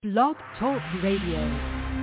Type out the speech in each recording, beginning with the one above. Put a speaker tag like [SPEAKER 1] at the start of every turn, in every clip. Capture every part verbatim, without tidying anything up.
[SPEAKER 1] Blog Talk Radio.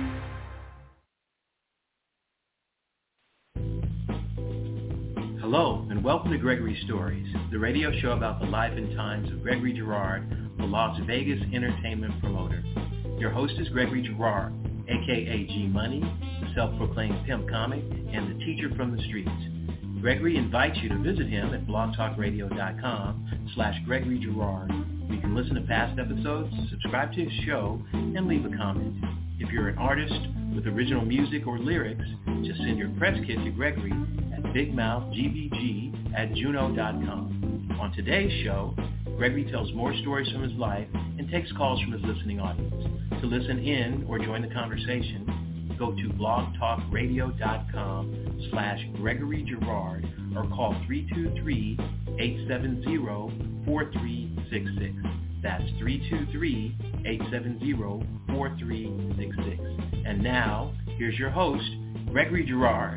[SPEAKER 2] Hello, and welcome to Gregory Stories, the radio show about the life and times of Gregory Girard, the Las Vegas entertainment promoter. Your host is Gregory Girard, a k a. G-Money, the self-proclaimed pimp comic, and the teacher from the streets. Gregory invites you to visit him at blogtalkradio.com slash Gregory Girard. You can listen to past episodes, subscribe to his show, and leave a comment. If you're an artist with original music or lyrics, just send your press kit to Gregory at bigmouthgbg at juno dot com. On today's show, Gregory tells more stories from his life and takes calls from his listening audience. To listen in or join the conversation, go to blogtalkradio.com slash Gregory Girard or call three two three, eight seven zero, four three six six. That's three two three, eight seven zero, four three six six. And now, here's your host, Gregory Girard.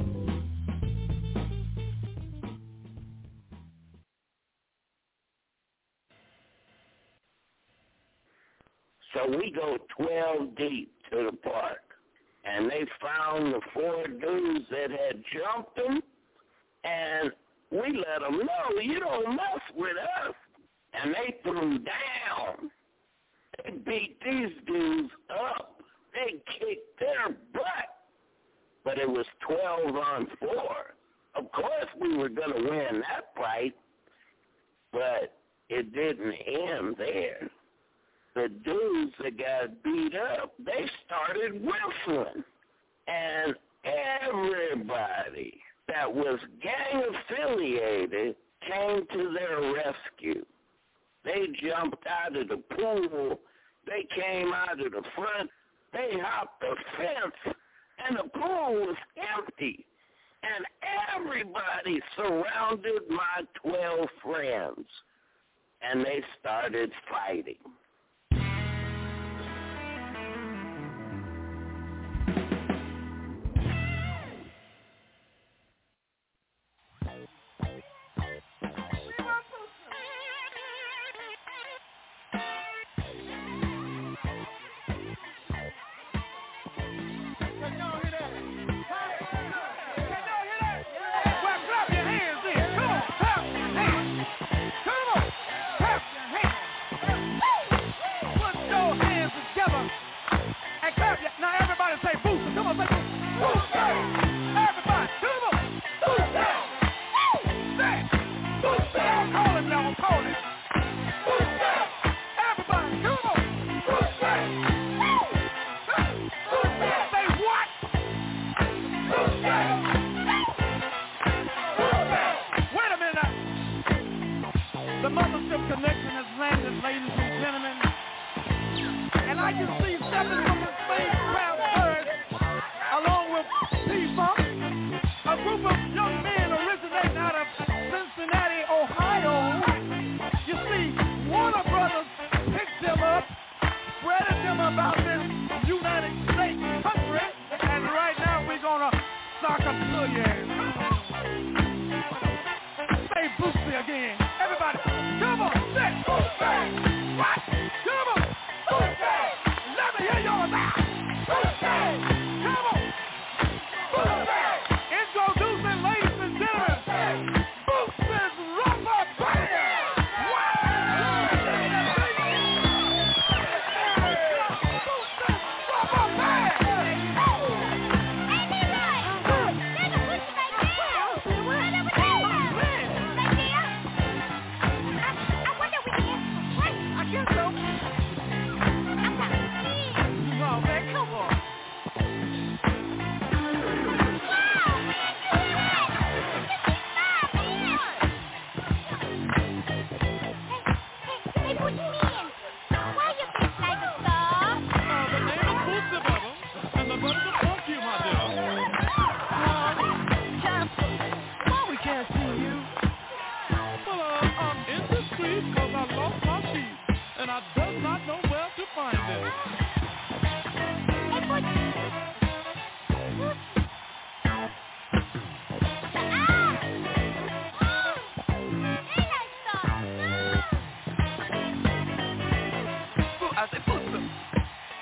[SPEAKER 3] So we go twelve deep to the park, and they found the four dudes that had jumped them, and we let them know, you don't mess with us. And they threw down. They beat these dudes up. They kicked their butt. But it was twelve on four. Of course we were going to win that fight, but it didn't end there. The dudes that got beat up, they started whistling. And everybody that was gang-affiliated came to their rescue. They jumped out of the pool. They came out of the front. They hopped the fence, and the pool was empty. And everybody surrounded my twelve friends, and they started fighting.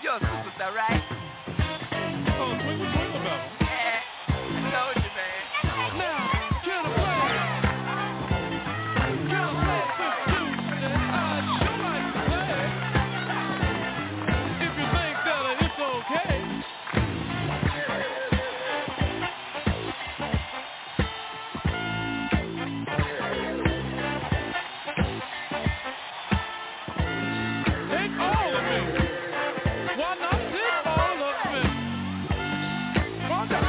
[SPEAKER 4] You're a superstar, right?
[SPEAKER 5] Oh, twinkle, twinkle, though.
[SPEAKER 4] Yeah, I told you, man.
[SPEAKER 5] Now, get a play. Get a play for two. I'd sure like to play. If you think that it's okay. Take all of me. Why not take all of me? Why not?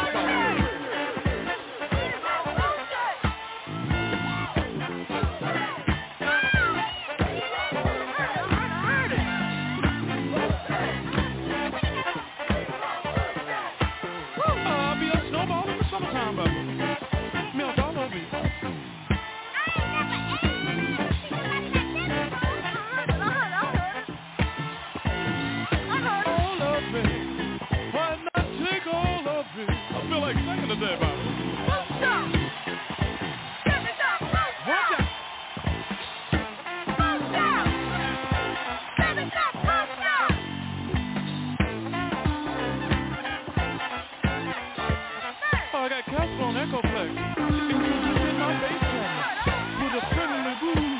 [SPEAKER 5] I'll be a snowball in the summertime, baby. Milk all over you. All of me. Why not take all of me? I feel like singing today, baby. Watch out. Oh, I got Casper on Echoplex. Introducing my bass channel with a friendly groove.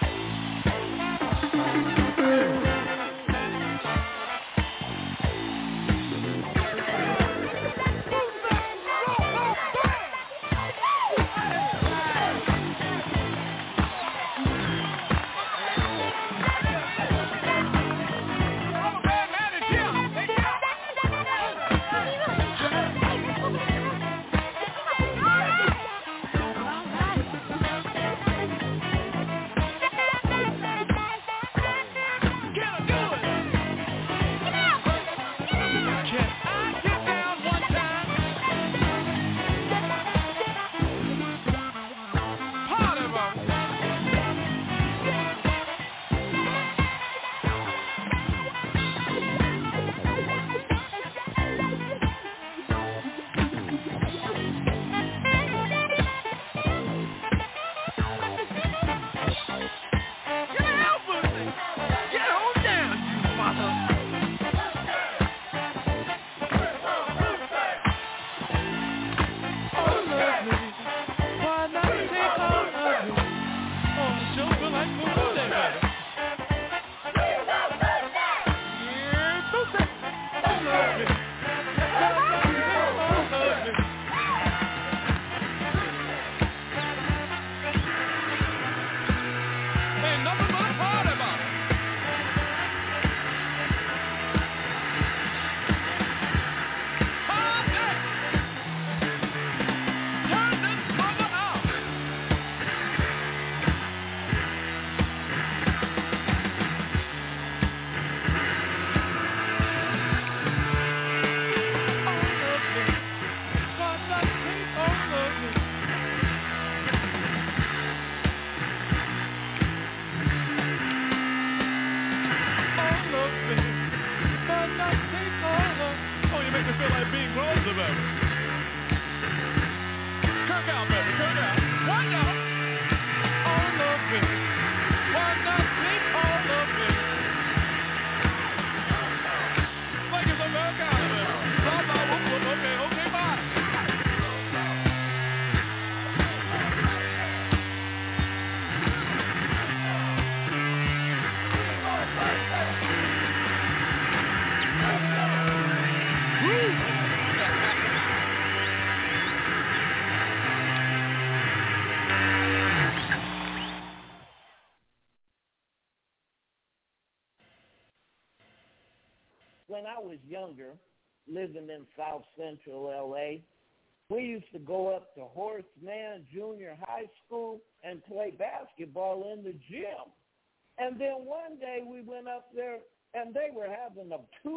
[SPEAKER 3] When I was younger, living in South Central L A, we used to go up to Horace Mann Junior High School and play basketball in the gym. And then one day we went up there and they were having a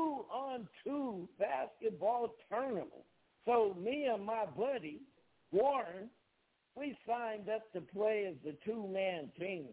[SPEAKER 3] two-on-two basketball tournament. So me and my buddy, Warren, we signed up to play as the two-man team.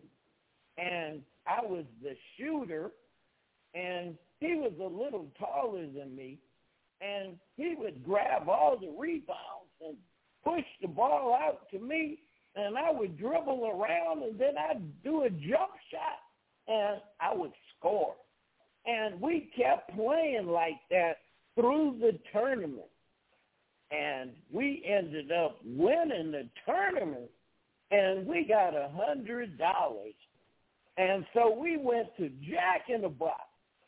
[SPEAKER 3] And I was the shooter, and he was a little taller than me, and he would grab all the rebounds and push the ball out to me, and I would dribble around, and then I'd do a jump shot, and I would score. And we kept playing like that through the tournament. And we ended up winning the tournament, and we got a hundred dollars. And so we went to Jack in the Box.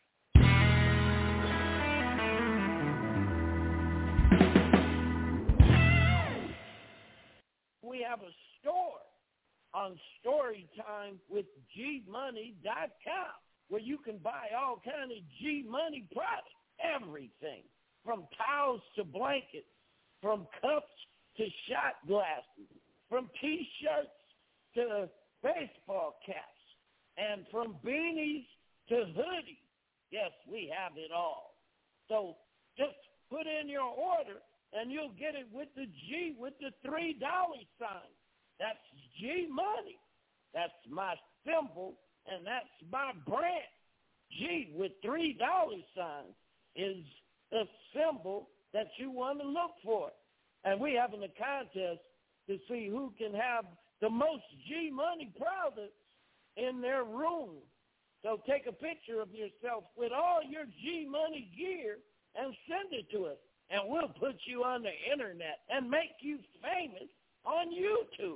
[SPEAKER 3] We have a store on Storytime with G Money dot com where you can buy all kind of G Money products, everything from towels to blankets, from cups to shot glasses, from T-shirts to baseball caps, and from beanies to hoodies. Yes, we have it all. So just put in your order, and you'll get it with the G with the three dollar sign. That's G Money. That's my symbol, and that's my brand. G with three dollar signs is the symbol that you want to look for. And we're having a contest to see who can have the most G Money products in their room. So take a picture of yourself with all your G Money gear and send it to us. And we'll put you on the internet and make you famous on YouTube.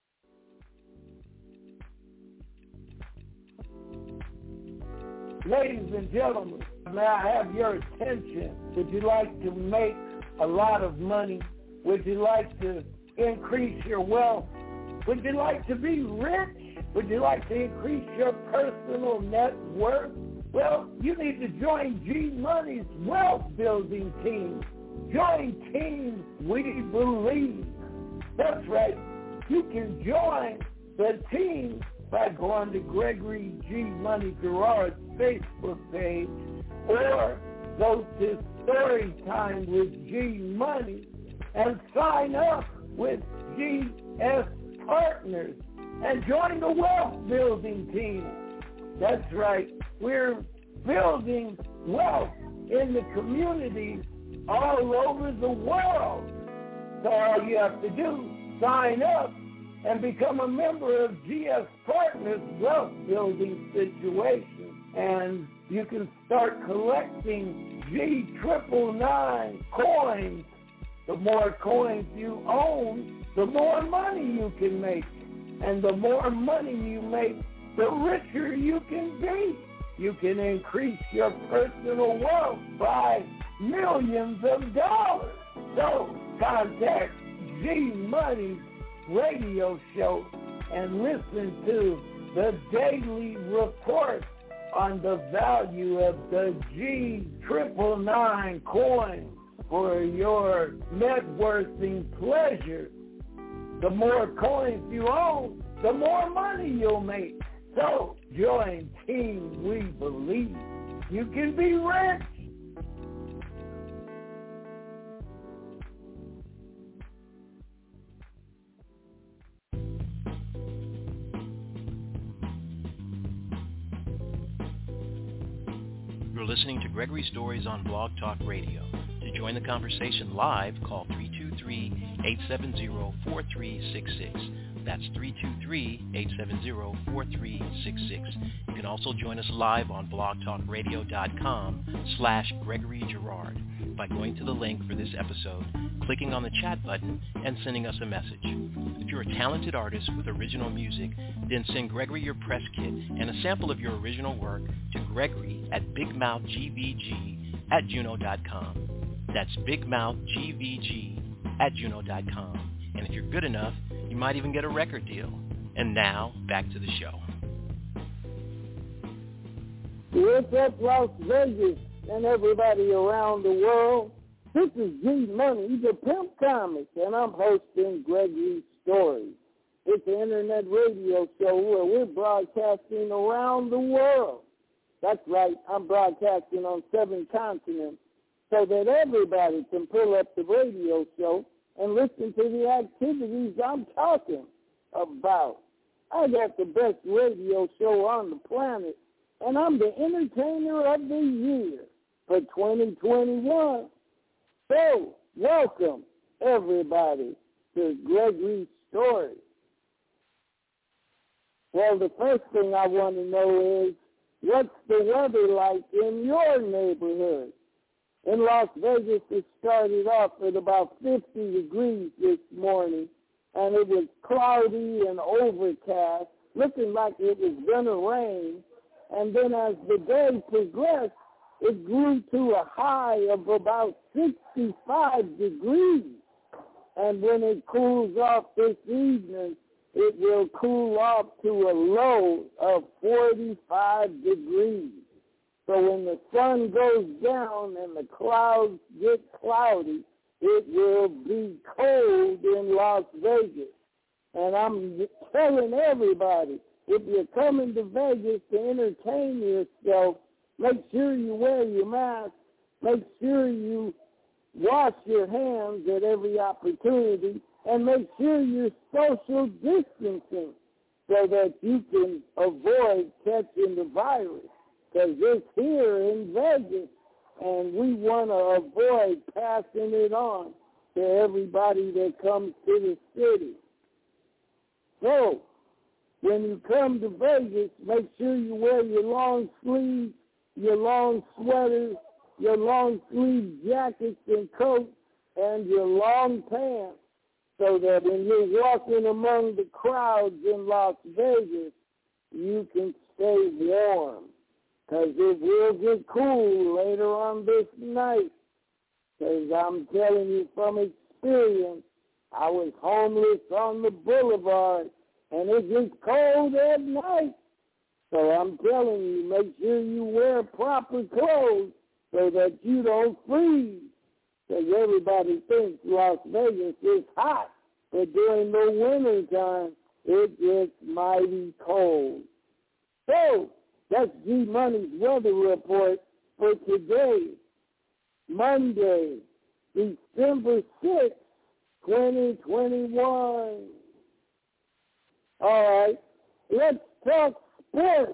[SPEAKER 3] Ladies and gentlemen, may I have your attention? Would you like to make a lot of money? Would you like to increase your wealth? Would you like to be rich? Would you like to increase your personal net worth? Well, you need to join G Money's wealth building team. Join Team We Believe. That's right. You can join the team by going to Gregory G. Money Gerard's Facebook page, or go to Storytime with G Money and sign up with G S Partners and join the wealth building team. That's right. We're building wealth in the communities all over the world. So all you have to do, sign up and become a member of G S Partners Wealth Building Situation. And you can start collecting G triple nine coins. The more coins you own, the more money you can make. And the more money you make, the richer you can be. You can increase your personal wealth by millions of dollars. So contact G Money's radio show and listen to the daily report on the value of the G triple nine coin for your networking pleasure. The more coins you own, the more money you'll make. So join Team We Believe. You can be rich.
[SPEAKER 2] You're listening to Gregory Stories on Blog Talk Radio. To join the conversation live, call three two three, eight seven zero, four three six six. That's three two three, eight seven zero, four three six six. You can also join us live on blogtalkradio.com slash Gregory Girard by going to the link for this episode, clicking on the chat button, and sending us a message. If you're a talented artist with original music, then send Gregory your press kit and a sample of your original work to Gregory at bigmouthgvg at juno dot com. That's bigmouthgvg at juno dot com. And if you're good enough, you might even get a record deal. And now, back to the show.
[SPEAKER 3] What's up, Las Vegas and everybody around the world? This is G Money, the Pimp Comics, and I'm hosting Gregory Stories. It's an internet radio show where we're broadcasting around the world. That's right, I'm broadcasting on seven continents so that everybody can pull up the radio show and listen to the activities I'm talking about. I got the best radio show on the planet, and I'm the entertainer of the year for twenty twenty-one. So, welcome, everybody, to Gregory's Story. Well, the first thing I want to know is,
[SPEAKER 6] what's the weather like in your neighborhood? In Las Vegas, it started off at about fifty degrees this morning, and it was cloudy and overcast, looking like it was going to rain. And then as the day progressed, it grew to a high of about sixty-five degrees. And when it cools off this evening, it will cool off to a low of forty-five degrees. So when the sun goes down and the clouds get cloudy, it will be cold in Las Vegas. And I'm telling everybody, if you're coming to Vegas to entertain yourself, make sure you wear your mask. Make sure you wash your hands at every opportunity. And make sure you're social distancing so that you can avoid catching the virus. Because it's here in Vegas, and we want to avoid passing it on to everybody that comes to the city. So, when you come to Vegas, make sure you wear your long sleeves, your long sweaters, your long sleeve jackets and coats, and your long pants, so that when you're walking among the crowds in Las Vegas, you can stay warm. Because it will get cool later on this night. Because I'm telling you from experience, I was homeless on the boulevard, and it gets cold at night. So I'm telling you, make sure you wear proper clothes so that you don't freeze. Because everybody thinks Las Vegas is hot, but during the winter time, it gets mighty cold. So, that's G Money's weather report for today, Monday, December sixth, twenty twenty-one. All right, let's talk sports.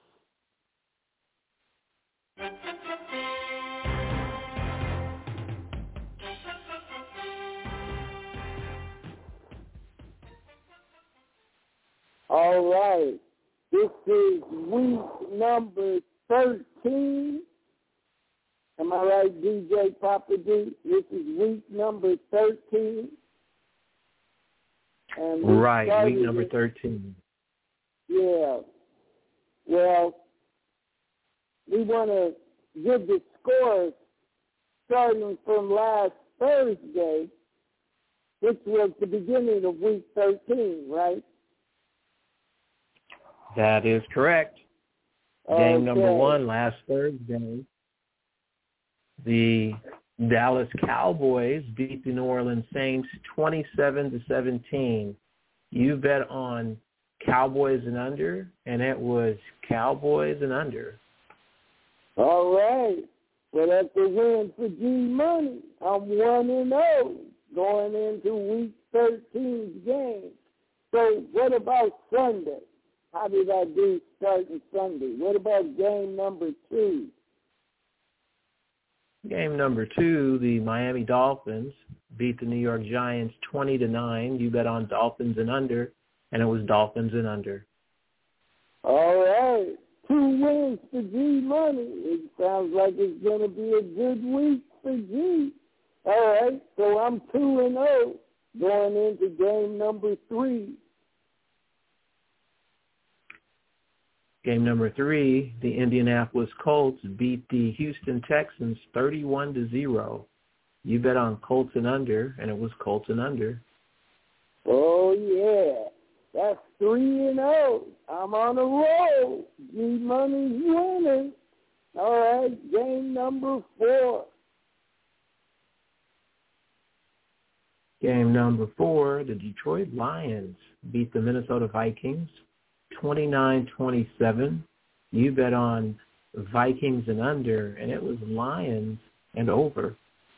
[SPEAKER 6] All right. This is week number thirteen. Am I right, D J Papa D? This is week number thirteen. And we
[SPEAKER 2] right, week number
[SPEAKER 6] it,
[SPEAKER 2] thirteen.
[SPEAKER 6] Yeah. Well, we want to give the scores starting from last Thursday, which was the beginning of week thirteen, right?
[SPEAKER 2] That is correct.
[SPEAKER 6] Okay.
[SPEAKER 2] Game number one last Thursday. The Dallas Cowboys beat the New Orleans Saints twenty-seven to seventeen. You bet on Cowboys and under, and it was Cowboys and under.
[SPEAKER 6] All right. Well, that's a win for G Money. I'm one and zero going into week thirteen's game. So what about Sunday? How did I do starting Sunday? What about game number two?
[SPEAKER 2] Game number two, the Miami Dolphins beat the New York Giants twenty to nine. You bet on Dolphins and under, and it was Dolphins and under.
[SPEAKER 6] All right. Two wins for G Money. It sounds like it's going to be a good week for G. All right. So I'm two and zero going into game number three.
[SPEAKER 2] Game number three, the Indianapolis Colts beat the Houston Texans thirty-one to zero. You bet on Colts and under, and it was Colts and under.
[SPEAKER 6] Oh, yeah. That's three and oh. I'm on a roll. G Money's winning. All right, game number four.
[SPEAKER 2] Game number four, the Detroit Lions beat the Minnesota Vikings twenty-nine twenty-seven. You bet on Vikings and under, and it was Lions and over.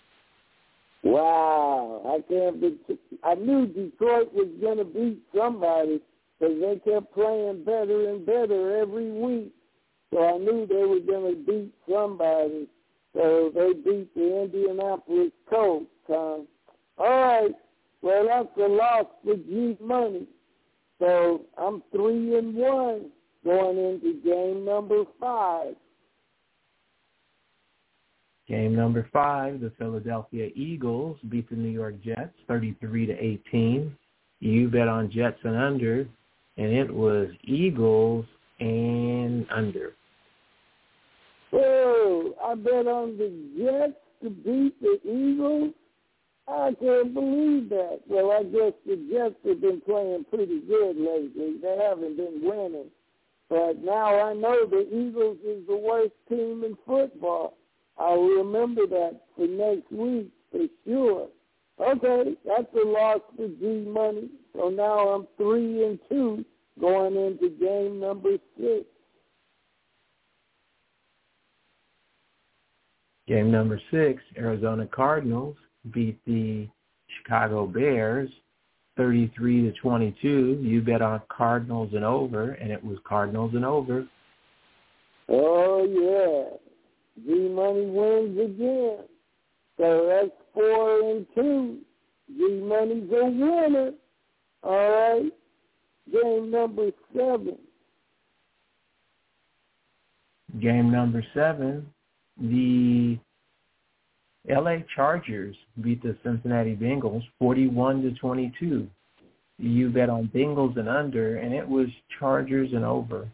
[SPEAKER 6] Wow, I can't be, I knew Detroit was going to beat somebody because they kept playing better and better every week. So I knew they were going to beat somebody. So they beat the Indianapolis Colts. Huh? All right, well, that's a loss for G Money. So I'm three and one going into game number five.
[SPEAKER 2] Game number five, the Philadelphia Eagles beat the New York Jets thirty-three to eighteen. You bet on Jets and under, and it was Eagles and under.
[SPEAKER 6] Oh, I bet on the Jets to beat the Eagles. I can't believe that. Well, I guess the Jets have been playing pretty good lately. They haven't been winning. But now I know the Eagles is the worst team in football. I'll remember that for next week for sure. Okay, that's a loss for G Money. So now I'm three and two going into game number six.
[SPEAKER 2] Game number six, Arizona Cardinals beat the Chicago Bears thirty-three to twenty-two. You bet on Cardinals and over, and it was Cardinals and over.
[SPEAKER 6] Oh, yeah. G-Money wins again. So that's four and two. G-Money's a winner. All right. Game number seven.
[SPEAKER 2] Game number seven, the L A Chargers beat the Cincinnati Bengals forty-one to twenty-two. You bet on Bengals and under, and it was Chargers and over.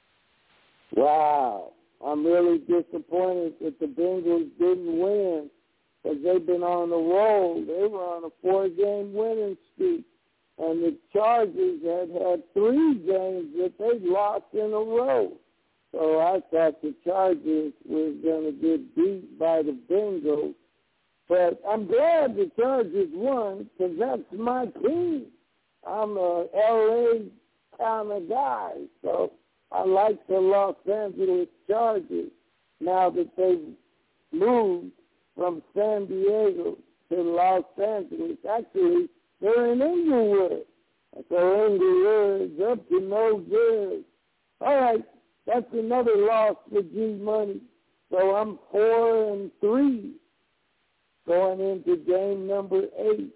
[SPEAKER 6] Wow. I'm really disappointed that the Bengals didn't win because they've been on the roll. They were on a four-game winning streak, and the Chargers had had three games that they lost in a row. So I thought the Chargers was going to get beat by the Bengals. But I'm glad the Chargers won because that's my team. I'm a L A kind of guy, so I like the Los Angeles Chargers now that they've moved from San Diego to Los Angeles. Actually, they're in Inglewood. So Inglewood's up to no good. All right, that's another loss for G Money. So I'm four and three going into game number eight.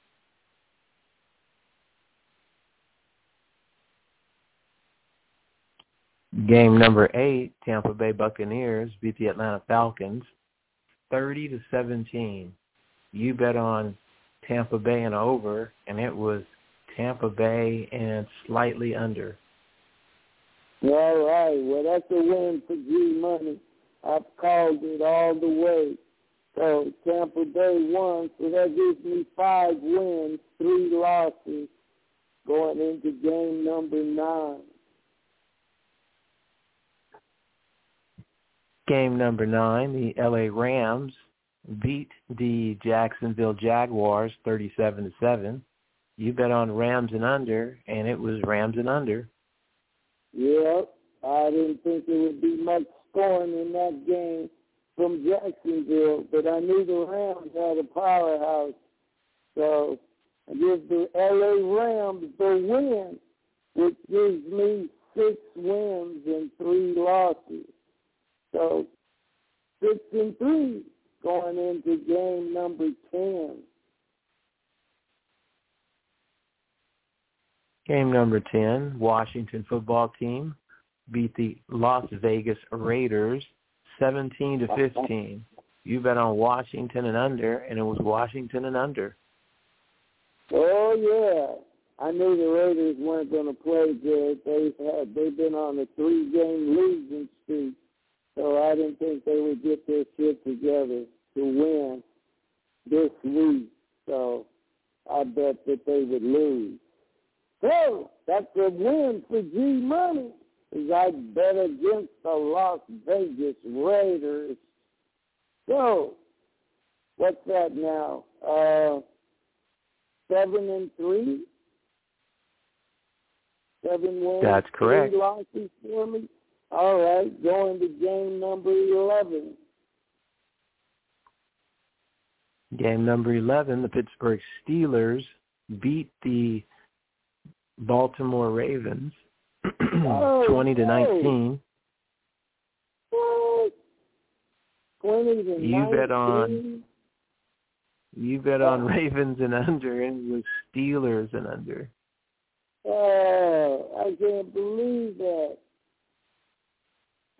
[SPEAKER 2] Game number eight, Tampa Bay Buccaneers beat the Atlanta Falcons thirty to seventeen. You bet on Tampa Bay and over, and it was Tampa Bay and slightly under.
[SPEAKER 6] All right. Well, that's a win for G Money. I've called it all the way. So Tampa Bay won, so that gives me five wins, three losses going into game number nine.
[SPEAKER 2] Game number nine, the L A Rams beat the Jacksonville Jaguars thirty-seven to seven. You bet on Rams and under, and it was Rams and under.
[SPEAKER 6] Yep, I didn't think there would be much scoring in that game from Jacksonville, but I knew the Rams had a powerhouse. So I give the L A Rams the win, which gives me six wins and three losses. So six and three going into game number ten.
[SPEAKER 2] Game number ten, Washington football team beat the Las Vegas Raiders seventeen to fifteen. You bet on Washington and under, and it was Washington and under.
[SPEAKER 6] Oh, yeah. I knew the Raiders weren't going to play good. They had, they've been on a three-game losing streak. So I didn't think they would get their shit together to win this week. So I bet that they would lose. So that's a win for G Money, because I bet against the Las Vegas Raiders. So what's that now? Uh, seven and three? Seven wins.
[SPEAKER 2] That's correct.
[SPEAKER 6] Three losses for me. All right, going to game number eleven.
[SPEAKER 2] Game number eleven, the Pittsburgh Steelers beat the Baltimore Ravens
[SPEAKER 6] oh,
[SPEAKER 2] twenty to nineteen.
[SPEAKER 6] What? twenty to
[SPEAKER 2] you
[SPEAKER 6] nineteen?
[SPEAKER 2] Bet on you bet on Ravens and under, and it was Steelers and under.
[SPEAKER 6] Oh, I can't believe that.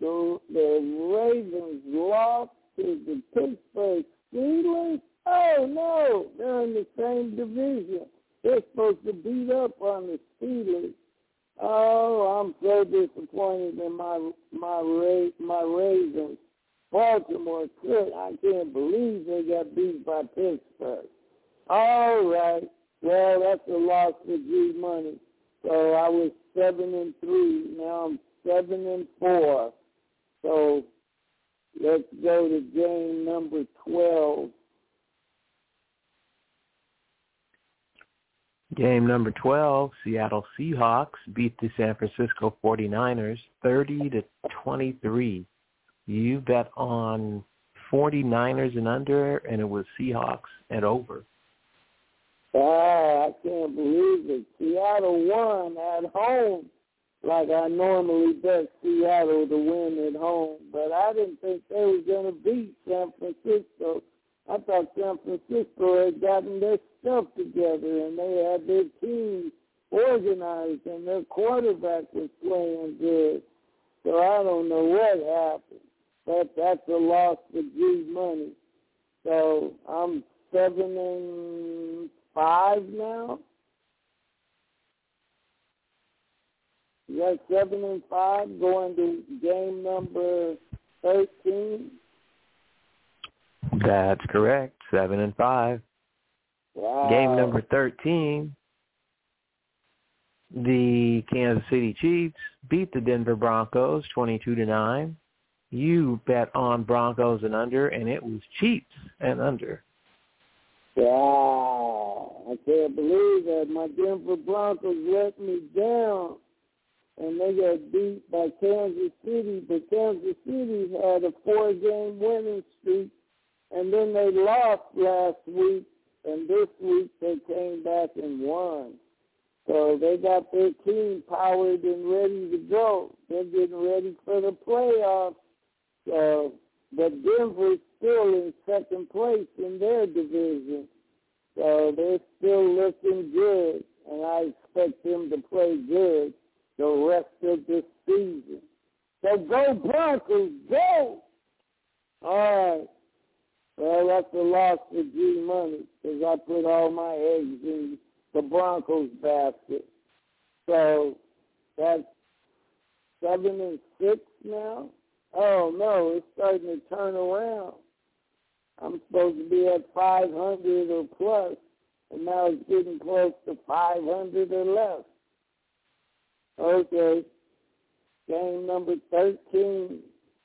[SPEAKER 6] the, the Ravens lost to the Pittsburgh Steelers? Oh, no, they're in the same division. They're supposed to beat up on the Steelers. Oh, I'm so disappointed in my my my Ravens. Baltimore, I can't believe they got beat by Pittsburgh. All right, well, that's a loss for G Money. So I was seven and three. Now I'm seven and four. So let's go to game number twelve.
[SPEAKER 2] Game number twelve, Seattle Seahawks beat the San Francisco forty-niners thirty to twenty-three. You bet on forty-niners and under, and it was Seahawks and over.
[SPEAKER 6] Ah, I can't believe it. Seattle won at home, like I normally bet Seattle to win at home. But I didn't think they were going to beat San Francisco. I thought San Francisco had gotten their stuff together and they had their team organized and their quarterback was playing good. So I don't know what happened. But that's a loss for G Money. So I'm seven and five now. You got seven and five going to game number thirteen.
[SPEAKER 2] That's correct. Seven and five.
[SPEAKER 6] Wow.
[SPEAKER 2] Game number thirteen. The Kansas City Chiefs beat the Denver Broncos twenty-two to nine. You bet on Broncos and under, and it was Chiefs and under.
[SPEAKER 6] Wow. I can't believe that. My Denver Broncos let me down, and they got beat by Kansas City. But Kansas City had a four-game winning streak, and then they lost last week, and this week they came back and won. So they got their team powered and ready to go. They're getting ready for the playoffs. So, but Denver's still in second place in their division. So they're still looking good, and I expect them to play good the rest of this season. So go Broncos, go! All right. Well, that's a loss for G Money because I put all my eggs in the Broncos basket. So that's seven and six now. Oh no, it's starting to turn around. I'm supposed to be at five hundred or plus, and now it's getting close to five hundred or less. Okay, game number thirteen.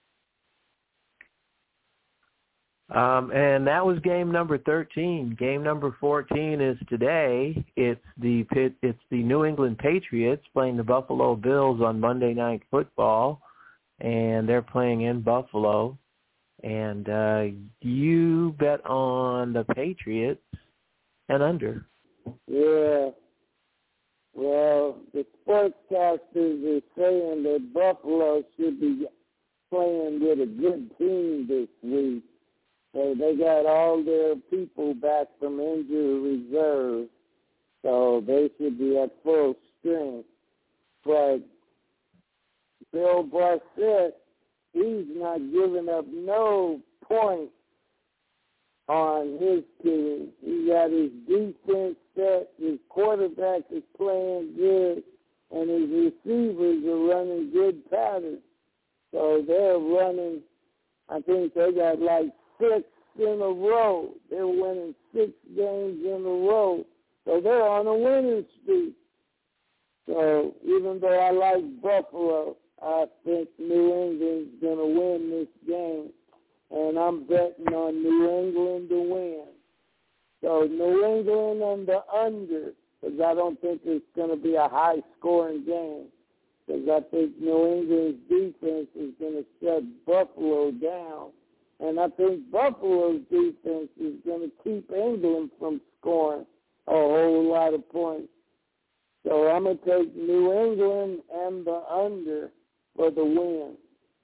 [SPEAKER 2] Um, and that was game number thirteen. Game number fourteen is today. It's the it's the New England Patriots playing the Buffalo Bills on Monday Night Football, and they're playing in Buffalo. And uh, you bet on the Patriots and under.
[SPEAKER 6] Yeah. Well, the sportscasters are saying that Buffalo should be playing with a good team this week. So they got all their people back from injury reserve, so they should be at full strength. But Bill Barnett, he's not giving up no points on his team. He got his defense set, his quarterback is playing good, and his receivers are running good patterns. So they're running, I think they got like six in a row. They're winning six games in a row. So they're on a winning streak. So even though I like Buffalo, I think New England's going to win this game. And I'm betting on New England to win. So New England and the under, because I don't think it's going to be a high-scoring game. Because I think New England's defense is going to shut Buffalo down. And I think Buffalo's defense is going to keep England from scoring a whole lot of points. So I'm going to take New England and the under for the win.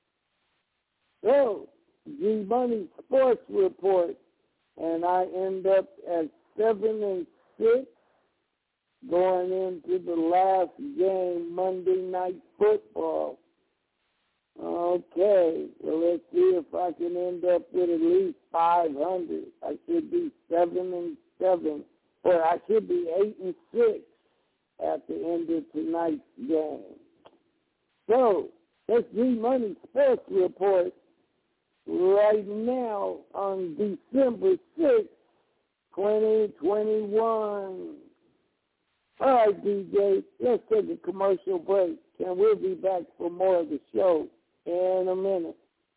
[SPEAKER 6] So, G Money Sports Report, and I end up at seven and six going into the last game, Monday Night Football. Okay, well, let's see if I can end up with at least five hundred. I should be seven and seven, or I should be eight and six at the end of tonight's game. So, let's do Money Sports Report right now on December sixth, twenty twenty-one. All right, D J, let's take a commercial break, and we'll be back for more of the show in a minute.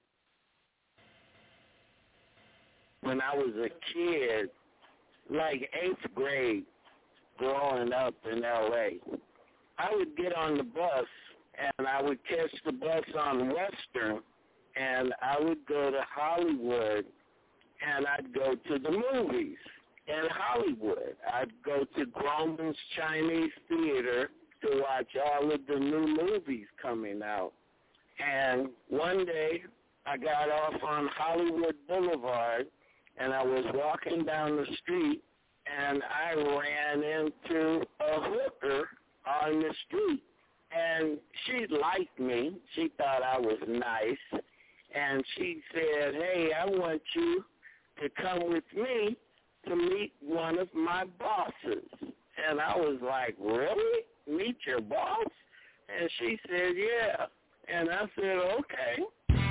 [SPEAKER 3] When I was a kid, like eighth grade, growing up in L A, I would get on the bus, and I would catch the bus on Western, and I would go to Hollywood, and I'd go to the movies in Hollywood. I'd go to Grauman's Chinese Theater to watch all of the new movies coming out. And one day, I got off on Hollywood Boulevard, and I was walking down the street, and I ran into a hooker on the street. And she liked me. She thought I was nice. And she said, hey, I want you to come with me to meet one of my bosses. And I was like, really? Meet your boss? And she said, yeah. And I said, okay.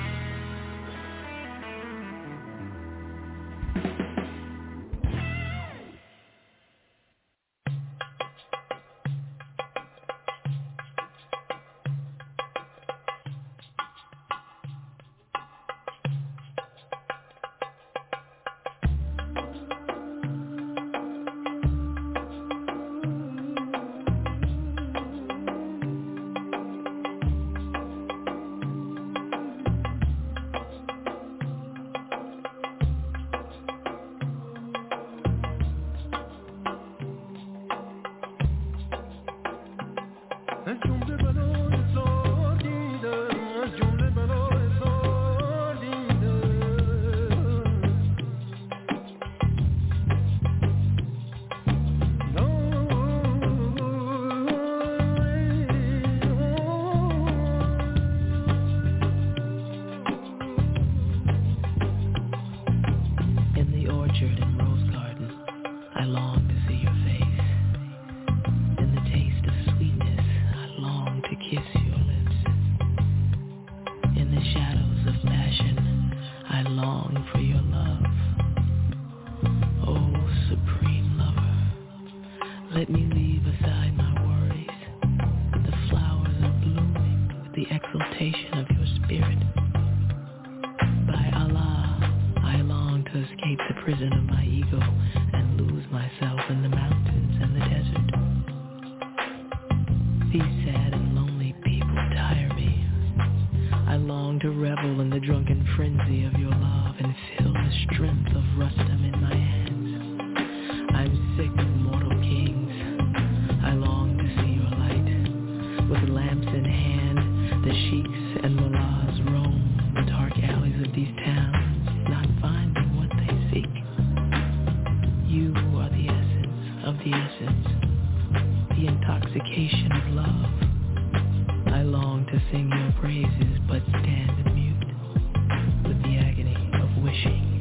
[SPEAKER 7] The intoxication of love. I long to sing your praises, but stand mute with the agony of wishing.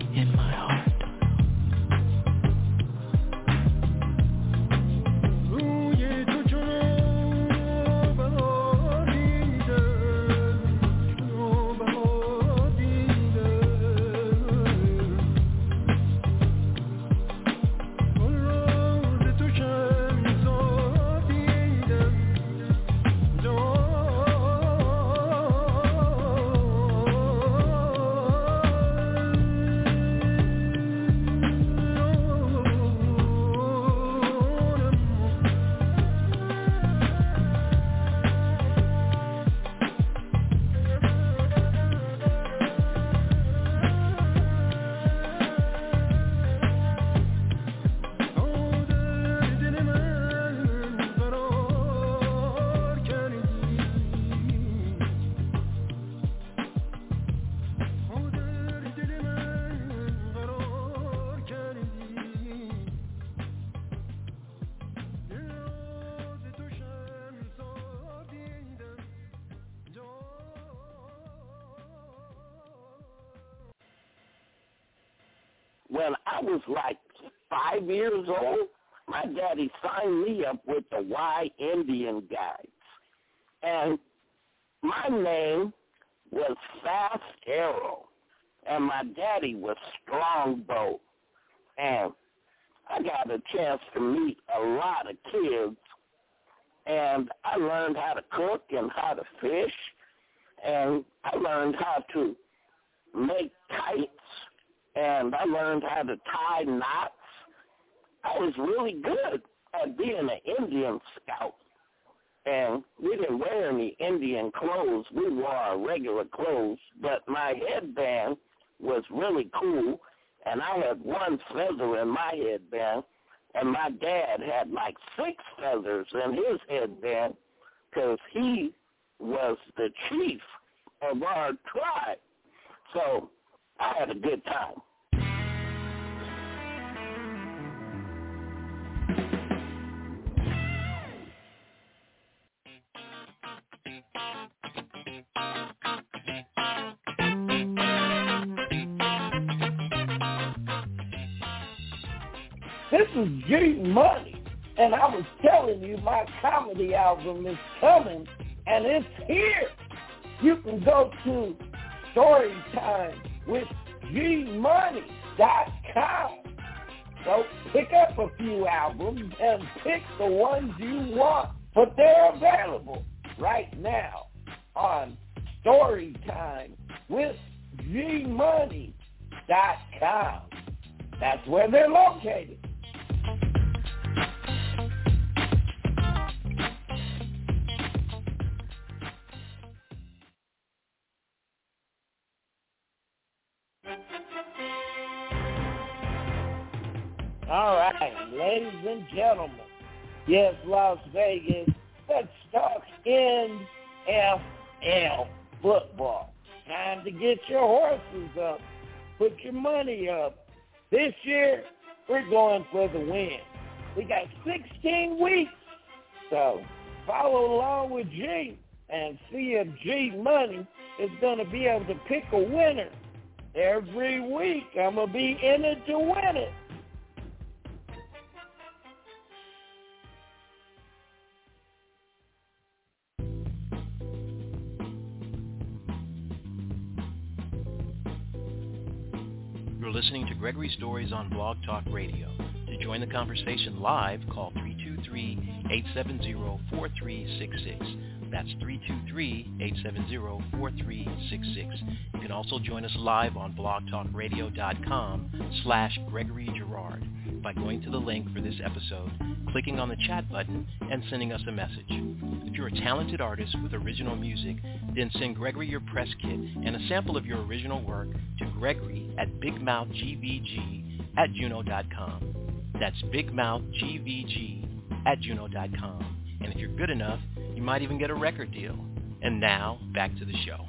[SPEAKER 3] when I was like five years old, my daddy signed me up with the Y Indian Guides. And my name was Fast Arrow, and my daddy was Strongbow. And I got a chance to meet a lot of kids, and I learned how to cook and how to fish, and I learned how to make kites, and I learned how to tie knots. I was really good at being an Indian scout. And we didn't wear any Indian clothes. We wore our regular clothes, but my headband was really cool, and I had one feather in my headband, and my dad had like six feathers in his headband because he was the chief of our tribe. So I had a good time.
[SPEAKER 6] This is G Money, and I was telling you my comedy album is coming, and it's here. You can go to Storytime with G Money dot com. So pick up a few albums and pick the ones you want, but they're available right now on Storytime with G Money dot com. That's where they're located. All right, ladies and gentlemen, yes, Las Vegas, let's talk N F L football. Time to get your horses up, put your money up. This year, we're going for the win. We got sixteen weeks, so follow along with G and see if G Money is going to be able to pick a winner. Every week, I'm going to be in it to win it.
[SPEAKER 2] You're listening to Gregory Stories on Blog Talk Radio. To join the conversation live, call three two three, eight seven zero, four three six six. That's three two three, eight seven zero, four three six six. You can also join us live on blogtalkradio.com slash Gregory Girard by going to the link for this episode, clicking on the chat button, and sending us a message. If you're a talented artist with original music, then send Gregory your press kit and a sample of your original work to Gregory at bigmouthgvg at juno dot com. That's bigmouthgvg at juno dot com. And if you're good enough, you might even get a record deal. And now, back to the show.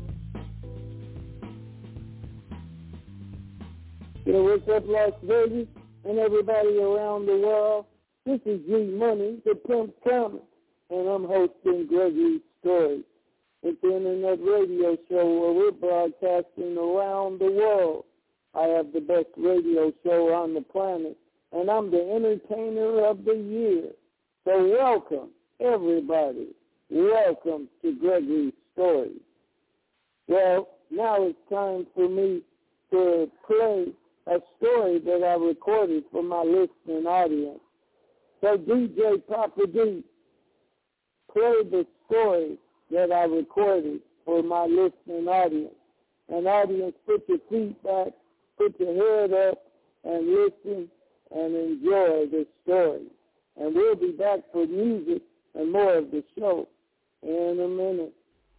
[SPEAKER 6] Yeah, what's up, Las Vegas, and everybody around the world? This is G Money, the Pimp Coming, and I'm hosting Gregory Stories. It's the internet radio show where we're broadcasting around the world. I have the best radio show on the planet, and I'm the entertainer of the year. So welcome, everybody. Welcome to Gregory Stories. Well, now it's time for me to play a story that I recorded for my listening audience. So D J Papa D, play the story that I recorded for my listening audience. And audience, put your feet back, put your head up, and listen and enjoy the story. And we'll be back for music and more of the show in a minute.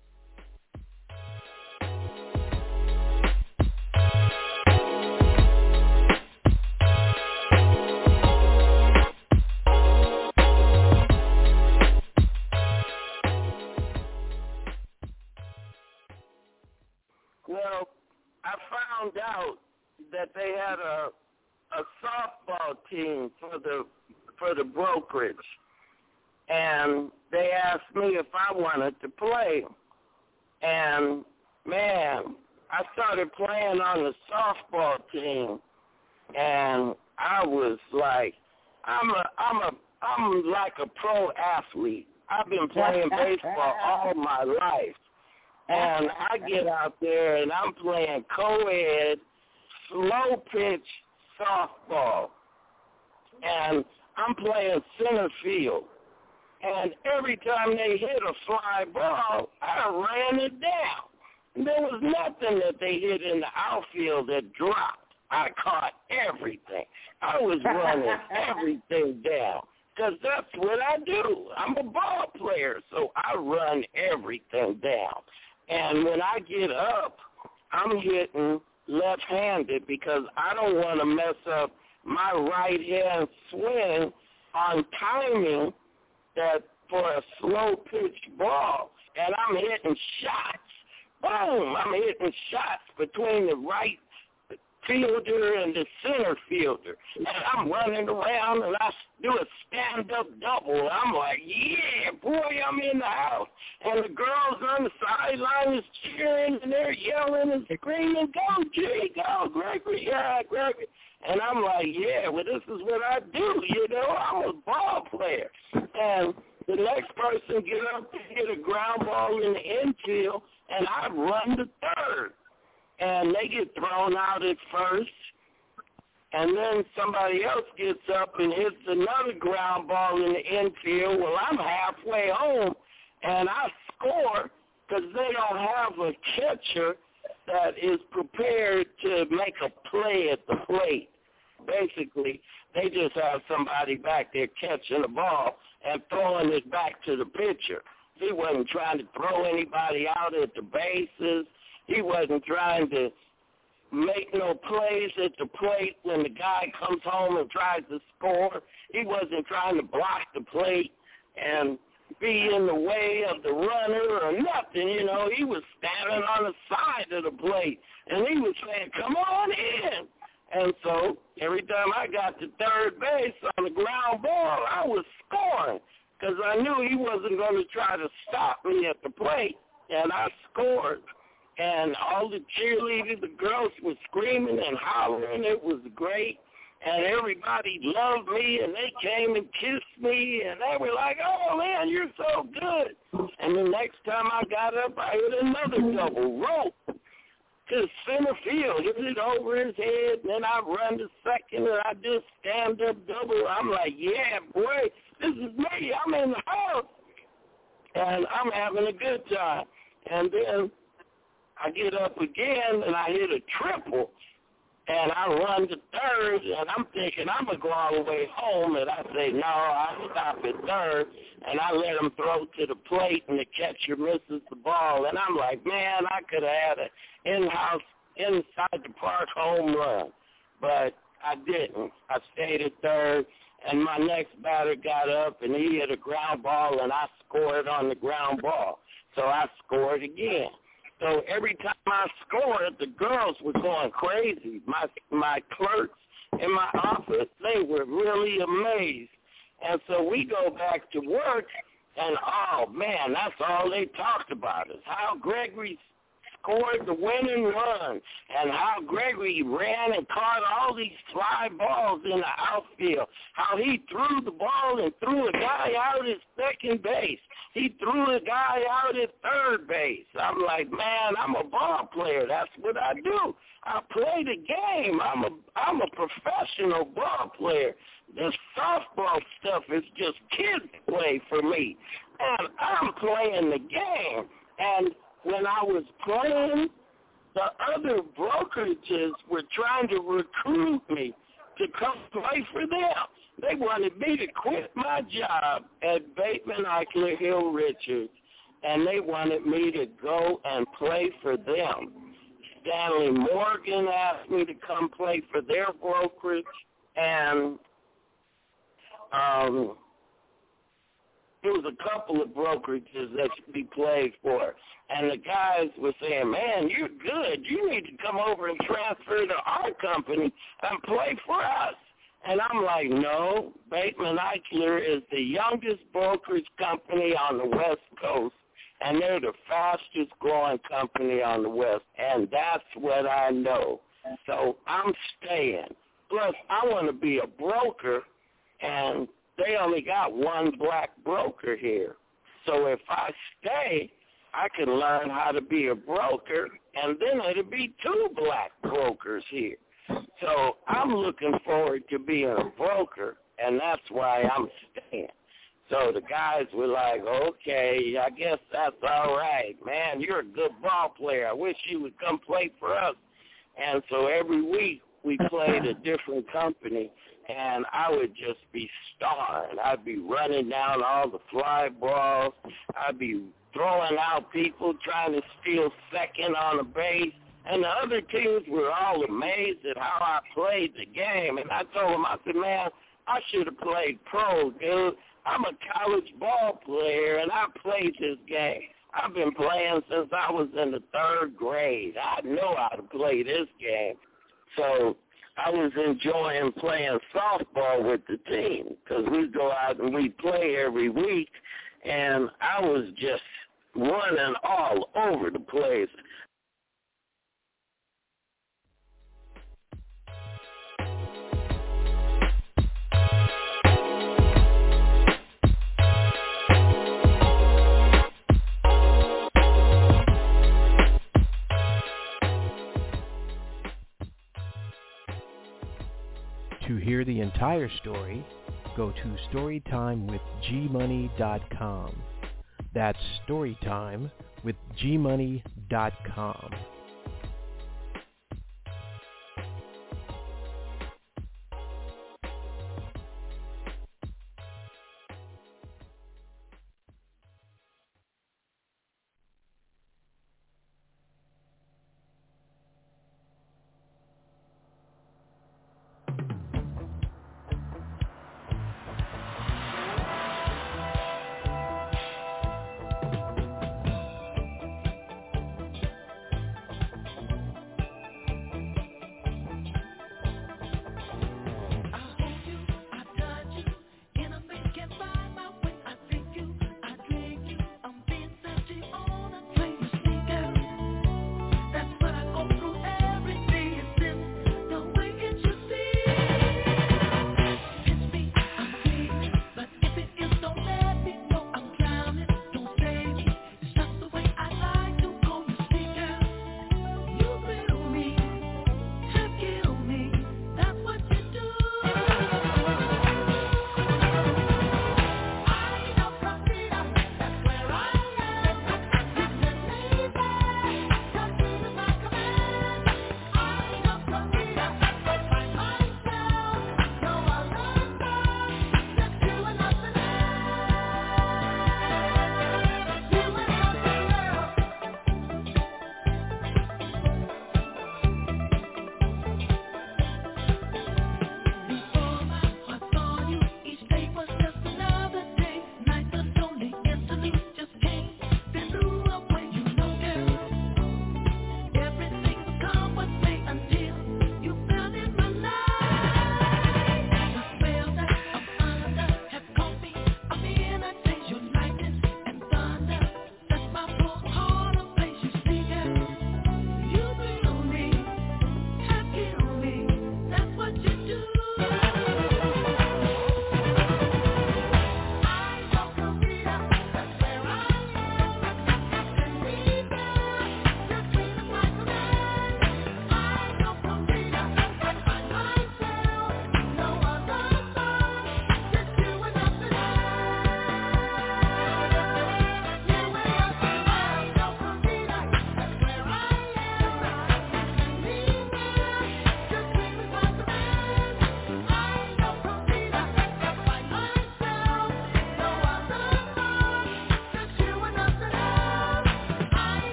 [SPEAKER 3] Well, I found out that they had a a softball team for the for the brokerage, and they asked me if I wanted to play. And man, I started playing on the softball team, and I was like, I'm a, I'm a, I'm like a pro athlete. I've been playing baseball all my life, and I get out there and I'm playing co-ed, slow pitch softball, and I'm playing center field. And every time they hit a fly ball, I ran it down. There was nothing that they hit in the outfield that dropped. I caught everything. I was running everything down because that's what I do. I'm a ball player, so I run everything down. And when I get up, I'm hitting left-handed because I don't want to mess up my right-hand swing on timing that for a slow-pitch ball. And I'm hitting shots. Boom! I'm hitting shots between the right fielder and the center fielder. And I'm running around and I do a stand-up double. I'm like, yeah, boy, I'm in the house. And the girls on the sideline is cheering and they're yelling and screaming, go, G, go, Gregory, yeah, Gregory. And I'm like, yeah, well, this is what I do, you know. I'm a ball player. And the next person get up and hit a ground ball in the infield, and I run to third. And they get thrown out at first, and then somebody else gets up and hits another ground ball in the infield. Well, I'm halfway home, and I score because they don't have a catcher that is prepared to make a play at the plate. Basically, they just have somebody back there catching the ball and throwing it back to the pitcher. He wasn't trying to throw anybody out at the bases. He wasn't trying to make no plays at the plate when the guy comes home and tries to score. He wasn't trying to block the plate and be in the way of the runner or nothing, you know. He was standing on the side of the plate, and he was saying, come on in. And so every time I got to third base on the ground ball, I was scoring because I knew he wasn't going to try to stop me at the plate, and I scored. And all the cheerleaders, the girls were screaming and hollering. It was great. And everybody loved me, and they came and kissed me, and they were like, oh, man, you're so good. And the next time I got up, I hit another double rope to center field, hit it over his head, and then I run to second, and I just stand-up double. I'm like, yeah, boy, this is me. I'm in the house. And I'm having a good time. And then I get up again, and I hit a triple, and I run to third, and I'm thinking I'm going to go all the way home, and I say, no, I stop at third, and I let him throw to the plate, and the catcher misses the ball. And I'm like, man, I could have had an in-house, inside-the-park home run, but I didn't. I stayed at third, and my next batter got up, and he hit a ground ball, and I scored on the ground ball. So I scored again. So every time I scored, the girls were going crazy. My my clerks in my office, they were really amazed. And so we go back to work, and, oh, man, that's all they talked about is how Gregory scored the winning run and how Gregory ran and caught all these fly balls in the outfield, how he threw the ball and threw a guy out at second base. He threw a guy out at third base. I'm like, man, I'm a ball player. That's what I do. I play the game. I'm a I'm a professional ball player. This softball stuff is just kids play for me. And I'm playing the game. And when I was playing, the other brokerages were trying to recruit me to come play for them. They wanted me to quit my job at Bateman Eichler Hill Richards, and they wanted me to go and play for them. Stanley Morgan asked me to come play for their brokerage, and um, there was a couple of brokerages that we played for. And the guys were saying, man, you're good. You need to come over and transfer to our company and play for us. And I'm like, no, Bateman Eichler is the youngest brokerage company on the West Coast, and they're the fastest growing company on the West, and that's what I know. So I'm staying. Plus, I want to be a broker, and they only got one black broker here. So if I stay, I can learn how to be a broker, and then it'll be two black brokers here. So I'm looking forward to being a broker, and that's why I'm staying. So the guys were like, okay, I guess that's all right. Man, you're a good ball player. I wish you would come play for us. And so every week we played a different company, and I would just be starring. I'd be running down all the fly balls. I'd be throwing out people, trying to steal second on the base. And the other teams were all amazed at how I played the game. And I told them, I said, man, I should have played pro, dude. I'm a college ball player, and I played this game. I've been playing since I was in the third grade. I know how to play this game. So I was enjoying playing softball with the team because we go out and we play every week, and I was just running all over the place.
[SPEAKER 2] To hear the entire story, go to storytime with g money dot com. That's storytime with g money dot com.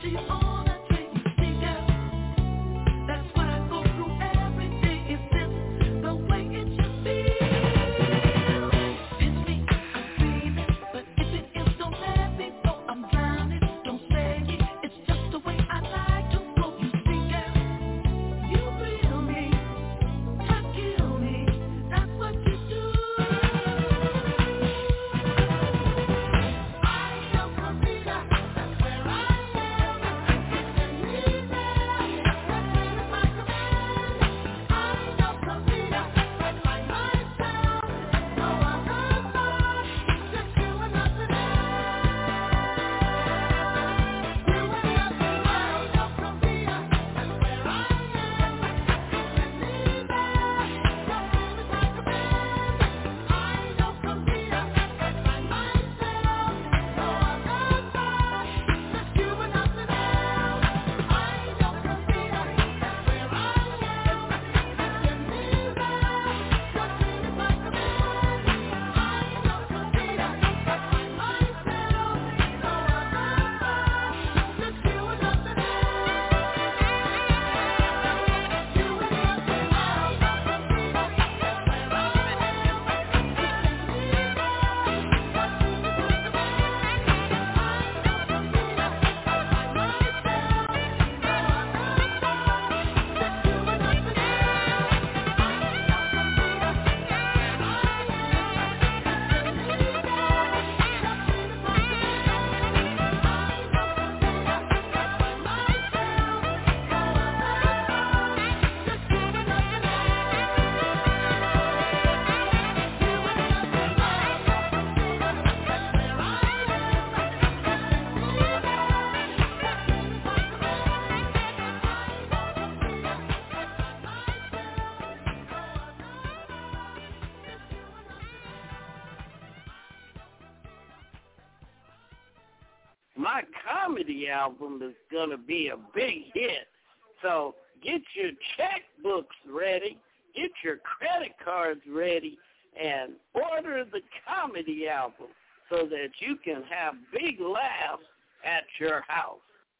[SPEAKER 3] my comedy album is going to be a big hit. So get your checkbooks ready, get your credit cards ready, and order the comedy album so that you can have big laughs at your house.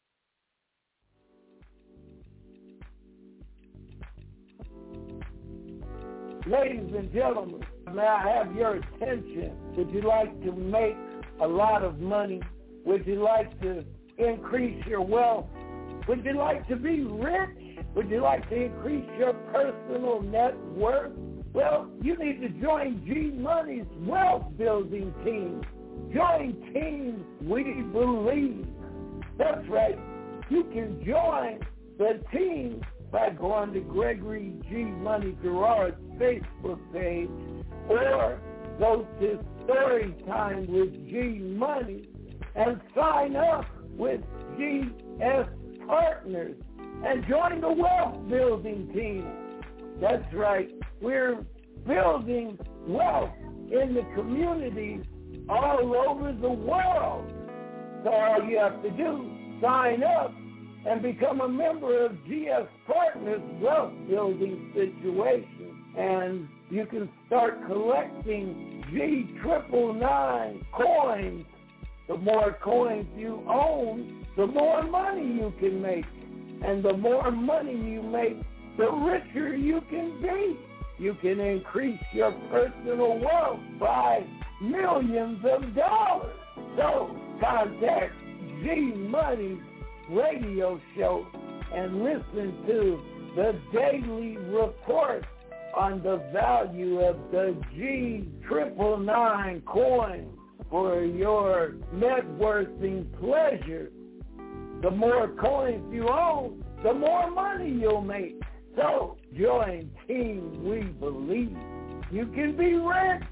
[SPEAKER 6] Ladies and gentlemen, may I have your attention? Would you like to make a lot of money? Would you like to increase your wealth? Would you like to be rich? Would you like to increase your personal net worth? Well, you need to join G Money's wealth building team. Join Team We Believe. That's right. You can join the team by going to Gregory G. Money Gerard's Facebook page, or go to Storytime with G Money and sign up with G S Partners and join the wealth building team. That's right. We're building wealth in the communities all over the world. So all you have to do, sign up and become a member of G S Partners Wealth Building Situation. And you can start collecting G triple nine coins. The more coins you own, the more money you can make. And the more money you make, the richer you can be. You can increase your personal wealth by millions of dollars. So contact G Money's radio show and listen to the daily report on the value of the G triple nine coin for your networking pleasure. The more coins you own, the more money you'll make. So join Team We Believe. You can be rich.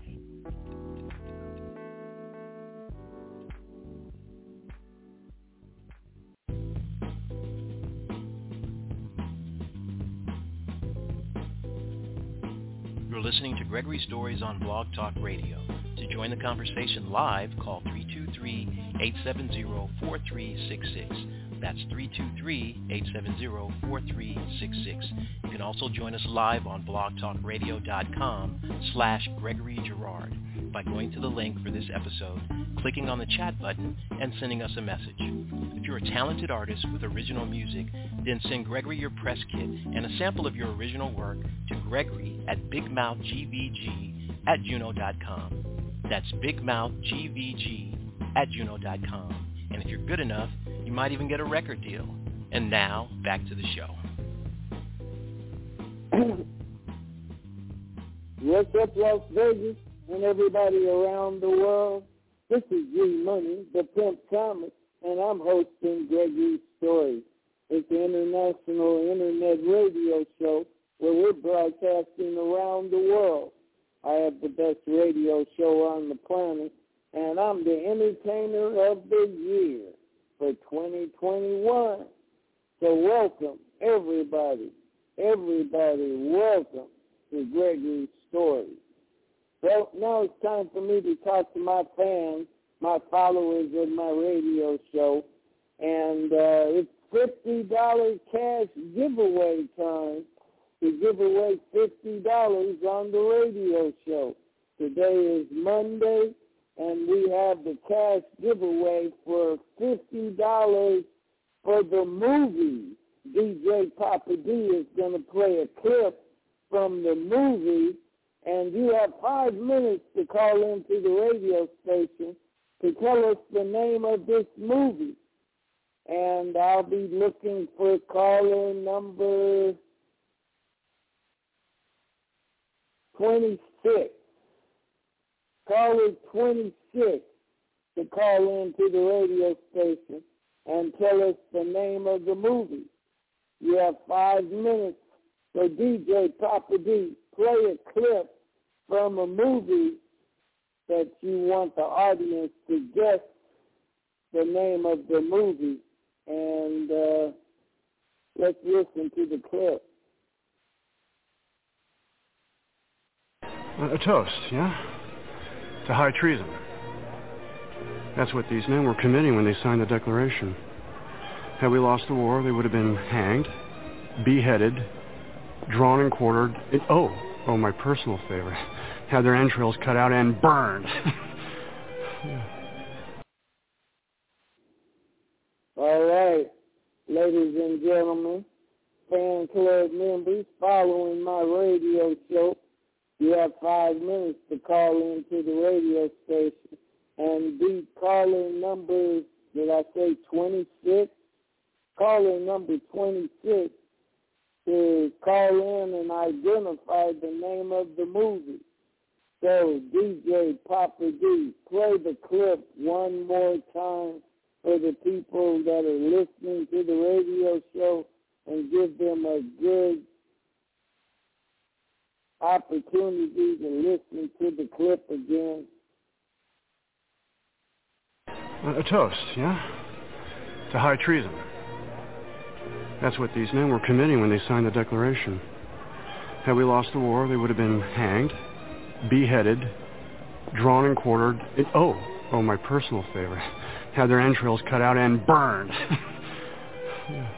[SPEAKER 2] You're listening to Gregory Stories on Blog Talk Radio. To join the conversation live, call three two three, eight seven zero, four three six six. That's three two three, eight seven zero, four three six six. You can also join us live on blogtalkradio.com slash Gregory Girard by going to the link for this episode, clicking on the chat button, and sending us a message. If you're a talented artist with original music, then send Gregory your press kit and a sample of your original work to Gregory at bigmouthgvg at juno dot com. That's bigmouthgvg at juno dot com. And if you're good enough, you might even get a record deal. And now, back to the show.
[SPEAKER 6] What's up, Las Vegas, and everybody around the world? This is G Money, the Pimp Thomas, and I'm hosting Gregory's Stories. It's an international internet radio show where we're broadcasting around the world. I have the best radio show on the planet, and I'm the entertainer of the year for twenty twenty-one. So welcome, everybody, everybody, welcome to Gregory's Stories. Well, now it's time for me to talk to my fans, my followers of my radio show, and uh, it's fifty dollars cash giveaway time to give away fifty dollars on the radio show. Today is Monday, and we have the cash giveaway for fifty dollars for the movie. D J Papa D is going to play a clip from the movie, and you have five minutes to call into the radio station to tell us the name of this movie. And I'll be looking for caller number twenty-six. Caller twenty-six to call into the radio station and tell us the name of the movie. You have five minutes. So D J Papa D, play a clip from a movie that you want the audience to guess the name of the movie. And uh, let's listen to the clip.
[SPEAKER 8] A toast, yeah? To high treason. That's what these men were committing when they signed the Declaration. Had we lost the war, they would have been hanged, beheaded, drawn and quartered. It, oh, oh, my personal favorite. Had their entrails cut out and burned. Yeah.
[SPEAKER 6] All right, ladies and gentlemen, fan club members following my radio show, you have five minutes to call into the radio station and be caller number, did I say twenty-six? Caller number twenty-six to call in and identify the name of the movie. So, D J Papa D, play the clip one more time for the people that are listening to the radio show and give them a good opportunity to listen to the clip again.
[SPEAKER 8] A toast, yeah? To high treason. That's what these men were committing when they signed the Declaration. Had we lost the war, they would have been hanged, beheaded, drawn and quartered. It, oh, oh, my personal favorite. Had their entrails cut out and burned. Yeah.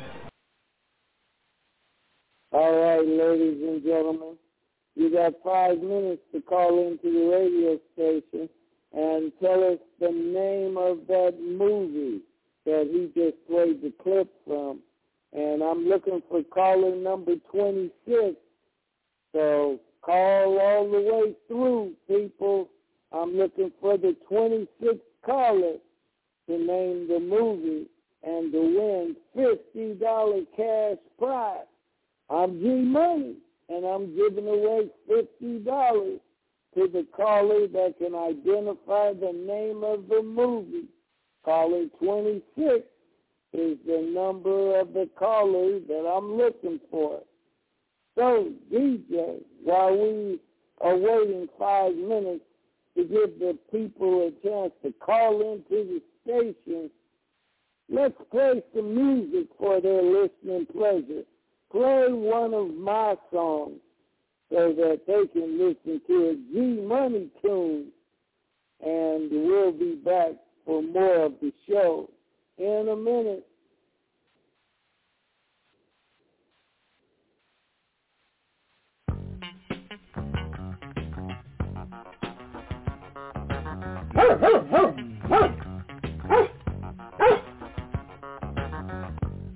[SPEAKER 6] All right, ladies and gentlemen, you got five minutes to call into the radio station and tell us the name of that movie that he just played the clip from. And I'm looking for caller number twenty-six. So call all the way through, people. I'm looking for the twenty-sixth caller to name the movie and to win fifty dollars cash prize. I'm G Money, and I'm giving away fifty dollars to the caller that can identify the name of the movie. Caller twenty-six is the number of the caller that I'm looking for. So, D J, while we are waiting five minutes to give the people a chance to call into the station, let's play some music for their listening pleasure. Play one of my songs so that they can listen to a G Money tune. And we'll be back for more of the show in a minute.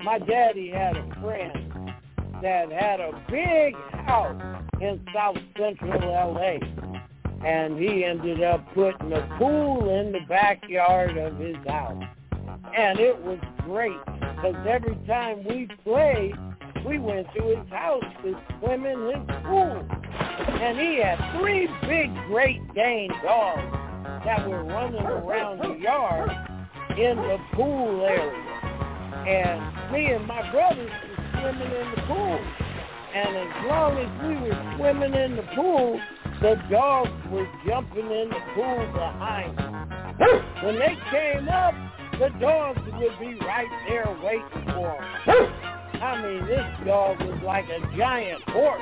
[SPEAKER 6] my daddy had a friend that had a big house in South Central L A, and he ended up putting a pool in the backyard of his house. And it was great, because every time we played, we went to his house to swim in his pool. And he had three big Great Dane dogs that were running around the yard in the pool area. And me and my brothers were swimming in the pool. And as long as we were swimming in the pool, the dogs were jumping in the pool behind us. When they came up, the dogs would be right there waiting for them. I mean, this dog was like a giant horse.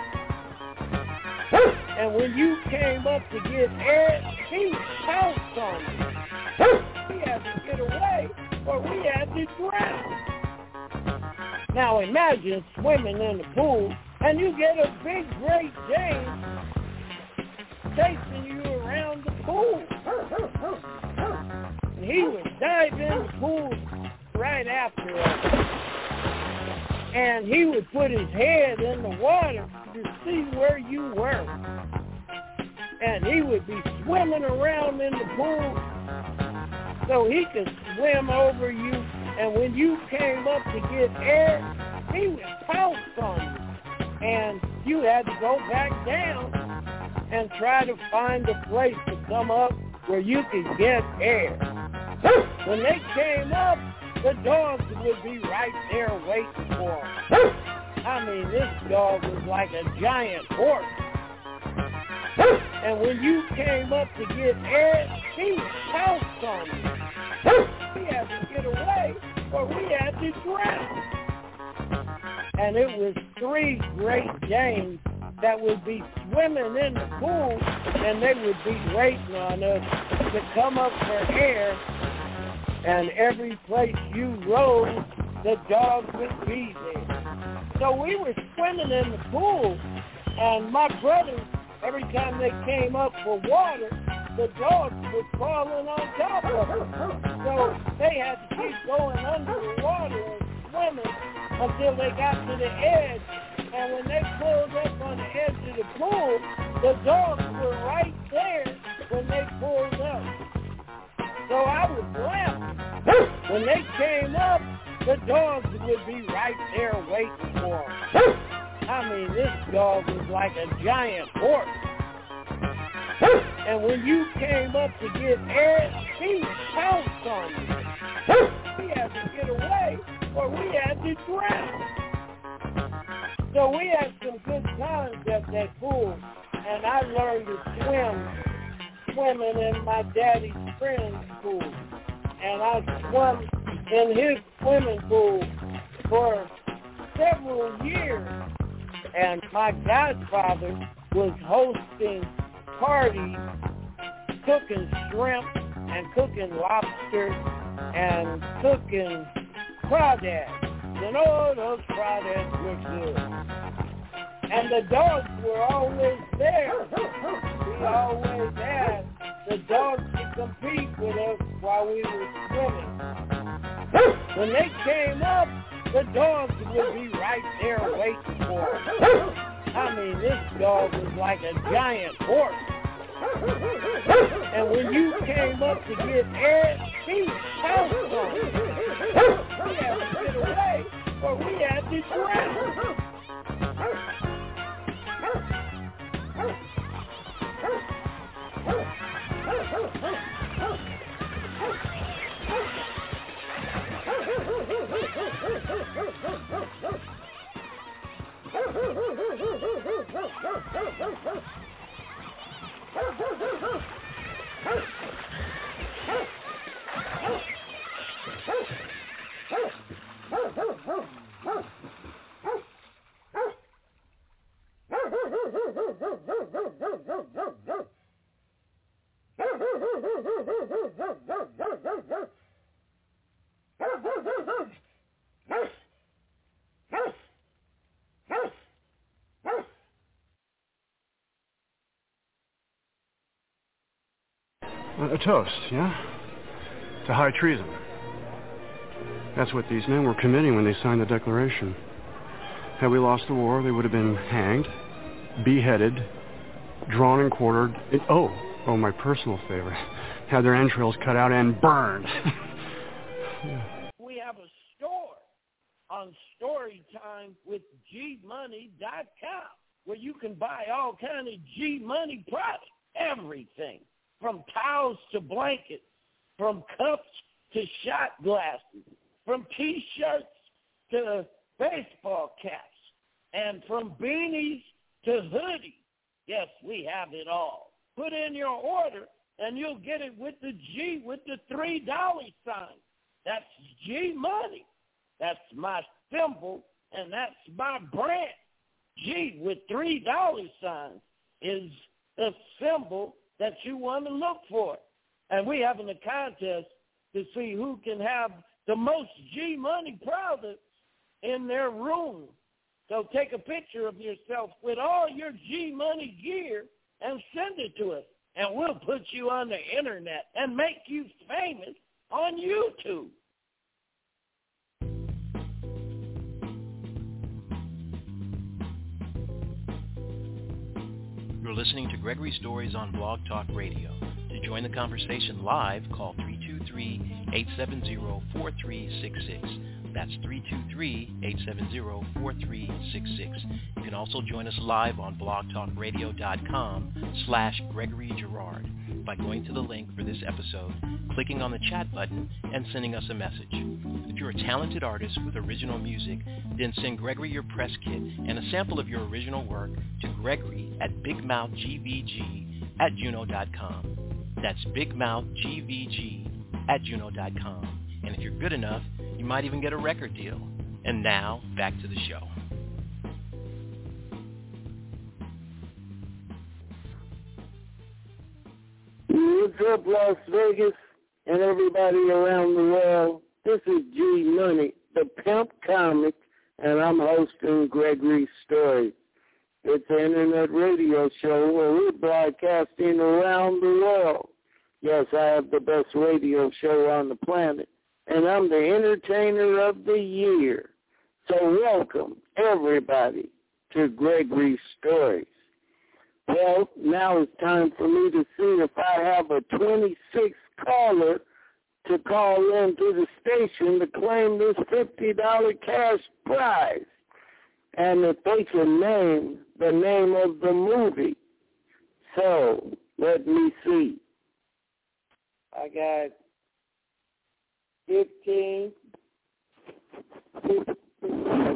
[SPEAKER 6] And when you came up to get air, he pounced on you. We had to get away, or we had to drown. Now imagine swimming in the pool, and you get a big Great Dane chasing you around the pool. And he would dive in the pool right after us. And he would put his head in the water to see where you were. And he would be swimming around in the pool so he could swim over you. And when you came up to get air, he would pounce on you. And you had to go back down and try to find a place to come up where you could get air. When they came up, the dogs would be right there waiting for them. I mean, this dog was like a giant horse. And when you came up to get air, he pounced on you. We had to get away, or we had to drown. And it was three Great Danes that would be swimming in the pool, and they would be waiting on us to come up for air. And every place you rode, the dogs would be there. So we were swimming in the pool, and my brothers, every time they came up for water, the dogs were falling on top of them. So they had to keep going under the water and swimming until they got to the edge. And when they pulled up on the edge of the pool, the dogs were right there when they pulled up. So I was laughing. When they came up, the dogs would be right there waiting for them. I mean, this dog was like a giant horse. And when you came up to get air, he pounced on you. We had to get away, or we had to drown. So we had some good times at that pool, and I learned to swim, swimming in my daddy's friend's pool. And I swam in his swimming pool for several years. And my godfather was hosting parties, cooking shrimp and cooking lobster and cooking crawdads. And all those crawdads were good. And the dogs were always there. We always had the dogs to compete with us while we were swimming. When they came up, the dogs would be right there waiting for us. I mean, this dog was like a giant horse. And when you came up to get air, he pounced on you. We had to get away, or we had to drown.
[SPEAKER 8] A toast, yeah? To high treason. That's what these men were committing when they signed the Declaration. Had we lost the war, they would have been hanged, beheaded, drawn and quartered. It, oh, oh, my personal favorite. Had their entrails cut out and burned. Yeah.
[SPEAKER 6] We have a store on Storytime with G Money dot com where you can buy all kind of G Money products, everything, from towels to blankets, from cups to shot glasses, from T-shirts to baseball caps, and from beanies to hoodies. Yes, we have it all. Put in your order, and you'll get it with the G with the three dollar sign. That's G Money. That's my symbol, and that's my brand. G with three dollar signs is the symbol that you want to look for. And we're having a contest to see who can have the most G Money products in their room. So take a picture of yourself with all your G Money gear and send it to us. And we'll put you on the internet and make you famous on YouTube.
[SPEAKER 2] You're listening to Gregory Stories on Blog Talk Radio. To join the conversation live, call three two three, eight seven zero, four three six six. That's three two three, eight seven zero, four three six six. You can also join us live on blogtalkradio.com slash Gregory Girard by going to the link for this episode, clicking on the chat button, and sending us a message. If you're a talented artist with original music, then send Gregory your press kit and a sample of your original work to Gregory at bigmouthgvg at juno dot com. That's bigmouthgvg at juno dot com. And if you're good enough, you might even get a record deal. And now, back to the show.
[SPEAKER 6] What's up, Las Vegas, and everybody around the world? This is G Money, the Pimp Comic, and I'm hosting Gregory Stories. It's an internet radio show where we're broadcasting around the world. Yes, I have the best radio show on the planet, and I'm the entertainer of the year. So welcome, everybody, to Gregory Stories. Well, now it's time for me to see if I have a twenty-six caller to call in to the station to claim this fifty dollars cash prize. And if they can name the name of the movie. So, let me see. I got fifteen, sixteen,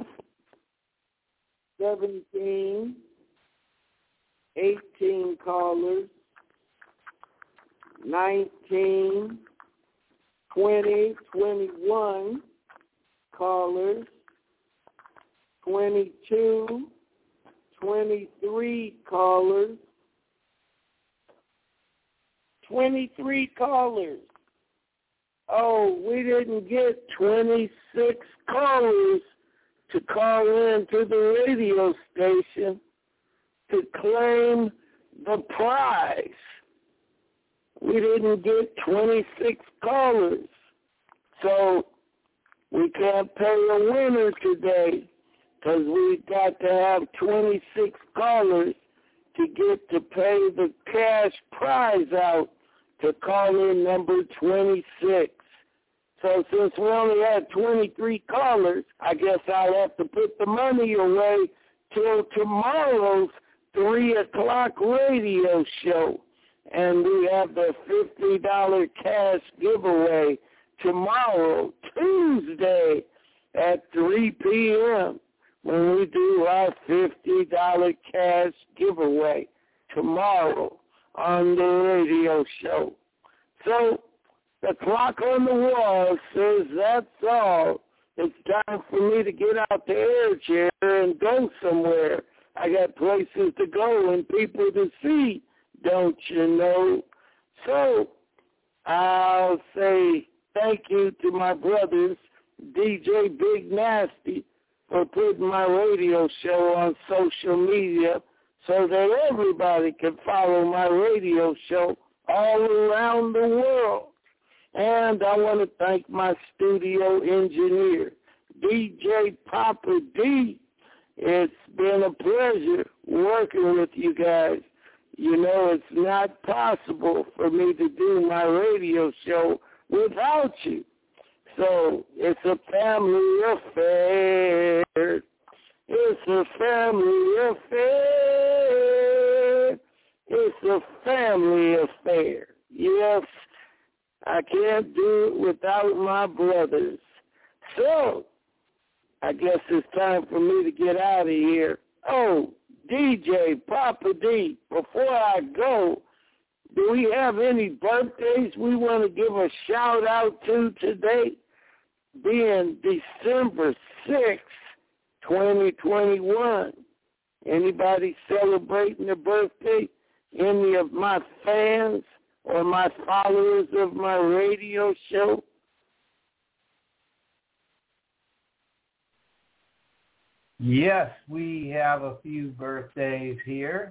[SPEAKER 6] seventeen, eighteen callers, nineteen, twenty, twenty-one callers, twenty-two, twenty-three callers, twenty-three callers. Oh, we didn't get twenty-six callers to call in to the radio station to claim the prize. We didn't get twenty-six callers. So we can't pay a winner today because we got to have twenty-six callers to get to pay the cash prize out to call in number twenty-six. So since we only had twenty-three callers, I guess I'll have to put the money away till tomorrow's three o'clock radio show. And we have the fifty dollars cash giveaway tomorrow, Tuesday, at three p.m. when we do our fifty dollars cash giveaway tomorrow on the radio show. So the clock on the wall says that's all. It's time for me to get out the air chair and go somewhere. I got places to go and people to see, don't you know? So I'll say thank you to my brothers, D J Big Nasty, for putting my radio show on social media so that everybody can follow my radio show all around the world. And I want to thank my studio engineer, D J Papa D. It's been a pleasure working with you guys. You know, it's not possible for me to do my radio show without you. So it's a family affair. It's a family affair. It's a family affair. Yes, I can't do it without my brothers. So I guess it's time for me to get out of here. Oh, D J Papa D, before I go, do we have any birthdays we want to give a shout out to today? Being December sixth, twenty twenty-one. Anybody celebrating a birthday? Any of my fans or my followers of my radio show?
[SPEAKER 2] Yes, we have a few birthdays here.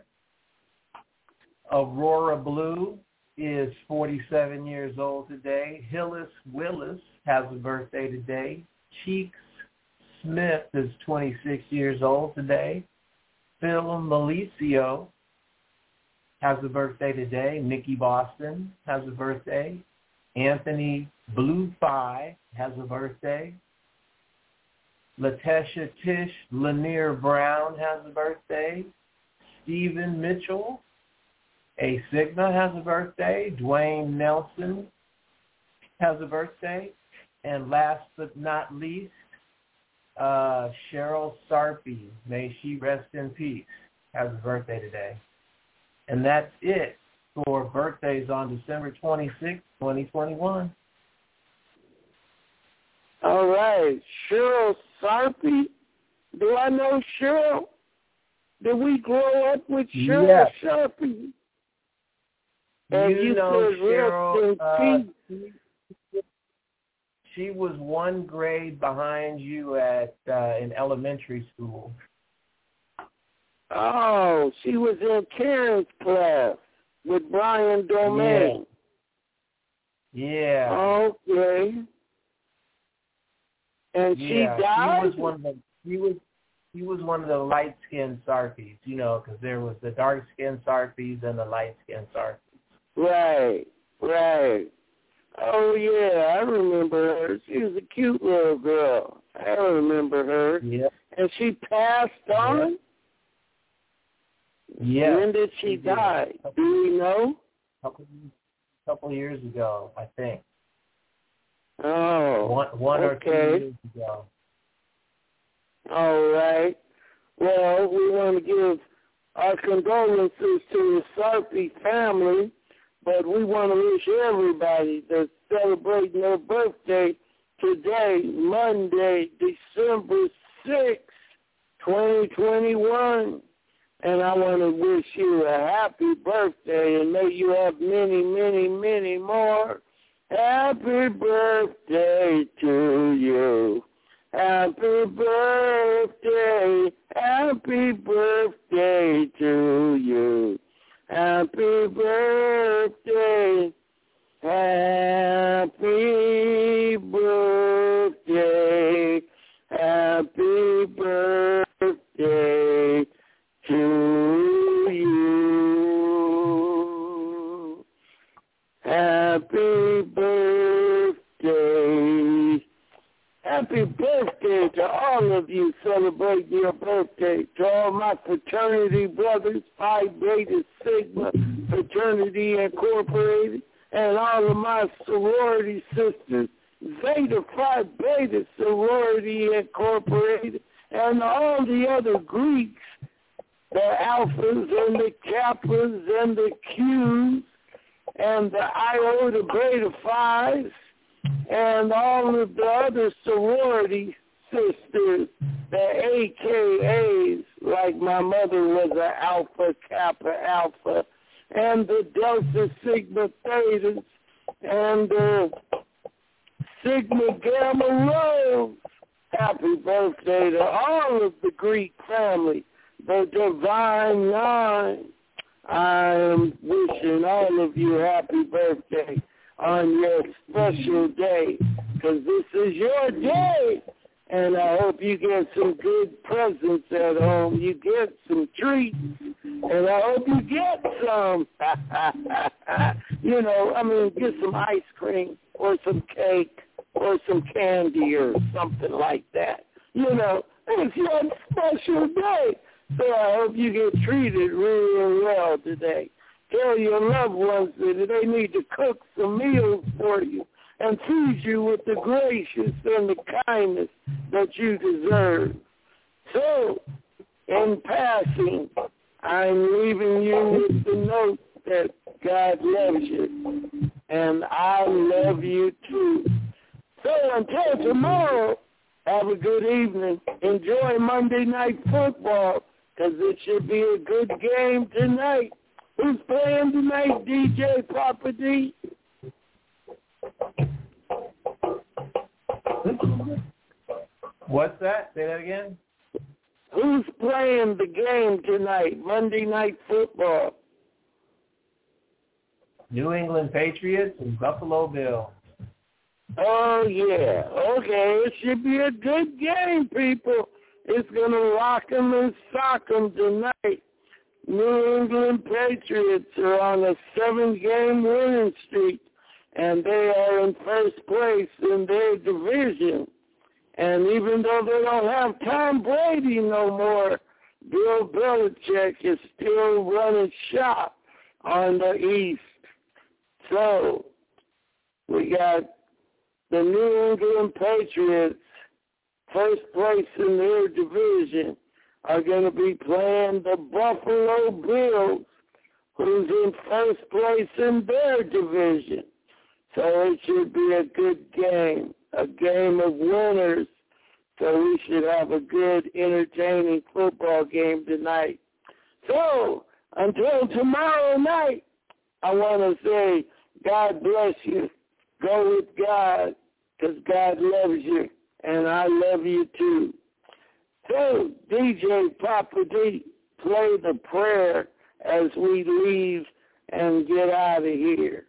[SPEAKER 2] Aurora Blue is forty-seven years old today. Hillis Willis has a birthday today. Cheeks Smith is twenty-six years old today. Phil Malicio has a birthday today. Nikki Boston has a birthday. Anthony Bluefy has a birthday. Latesha Tish Lanier Brown has a birthday. Stephen Mitchell, A Sigma, has a birthday. Dwayne Nelson has a birthday. And last but not least, uh, Cheryl Sarpy, may she rest in peace, has a birthday today. And that's it for birthdays on December twenty-sixth, twenty twenty-one.
[SPEAKER 6] All right, Cheryl Sarpy. Do I know Cheryl? Did we grow up with Cheryl
[SPEAKER 2] yes.
[SPEAKER 6] Sarpy? And
[SPEAKER 2] you,
[SPEAKER 6] you
[SPEAKER 2] know
[SPEAKER 6] said
[SPEAKER 2] Cheryl, uh,
[SPEAKER 6] she,
[SPEAKER 2] she was one grade behind you at uh, in elementary school.
[SPEAKER 6] Oh, she was in Karen's class with Brian Domain.
[SPEAKER 2] Yeah.
[SPEAKER 6] Okay. And she
[SPEAKER 2] yeah,
[SPEAKER 6] died?
[SPEAKER 2] She was one of the, she was, she was one of the light-skinned Sarpies, you know, because there was the dark-skinned Sarpies and the light-skinned Sarpies.
[SPEAKER 6] Right, right. Oh, yeah, I remember her. She was a cute little girl. I remember her.
[SPEAKER 2] Yeah.
[SPEAKER 6] And she passed on?
[SPEAKER 2] Yeah.
[SPEAKER 6] When did she, she die? Did. Do we know?
[SPEAKER 2] A couple, couple years ago, I think.
[SPEAKER 6] Oh,
[SPEAKER 2] one, one
[SPEAKER 6] okay.
[SPEAKER 2] or two years ago.
[SPEAKER 6] All right. Well, we want to give our condolences to the Sarpy family, but we want to wish everybody that's celebrating their birthday today, Monday, December sixth, twenty twenty-one. And I want to wish you a happy birthday, and may you have many, many, many more. Happy birthday to you. Happy birthday, happy birthday to you. Happy birthday, happy birthday, happy birthday to you. Happy birthday. Happy birthday to all of you celebrating your birthday. To all my fraternity brothers, Phi Beta Sigma Fraternity Incorporated, and all of my sorority sisters, Zeta Phi Beta Sorority Incorporated, and all the other Greeks, the Alphas and the Kappas and the Qs, and the Iota Beta Phi's, and all of the other sorority sisters, the A K As, like my mother was an Alpha Kappa Alpha, and the Delta Sigma Thetas, and the Sigma Gamma Rho. Happy birthday to all of the Greek family, the Divine Nine. I am wishing all of you happy birthday. on your special day, because this is your day. And I hope you get some good presents at home. You get some treats. And I hope you get some, you know, I mean, get some ice cream or some cake or some candy or something like that. You know, it's your special day. So I hope you get treated really well today. Tell your loved ones that they need to cook some meals for you and feed you with the gracious and the kindness that you deserve. So, in passing, I'm leaving you with the note that God loves you, and I love you too. So until tomorrow, have a good evening. Enjoy Monday Night Football, because it should be a good game tonight. Who's playing tonight, D J Papa D?
[SPEAKER 2] What's that? Say that again.
[SPEAKER 6] Who's playing the game tonight, Monday Night Football?
[SPEAKER 2] New England Patriots and Buffalo Bills.
[SPEAKER 6] Oh, yeah. Okay, it should be a good game, people. It's going to rock 'em and sock 'em tonight. New England Patriots are on a seven-game winning streak, and they are in first place in their division. And even though they don't have Tom Brady no more, Bill Belichick is still running shop on the East. So we got the New England Patriots, first place in their division, are going to be playing the Buffalo Bills, who's in first place in their division. So it should be a good game, a game of winners. So we should have a good, entertaining football game tonight. So until tomorrow night, I want to say God bless you. Go with God, because God loves you, and I love you too. So, D J Papa D, play the prayer as we leave and get out of here.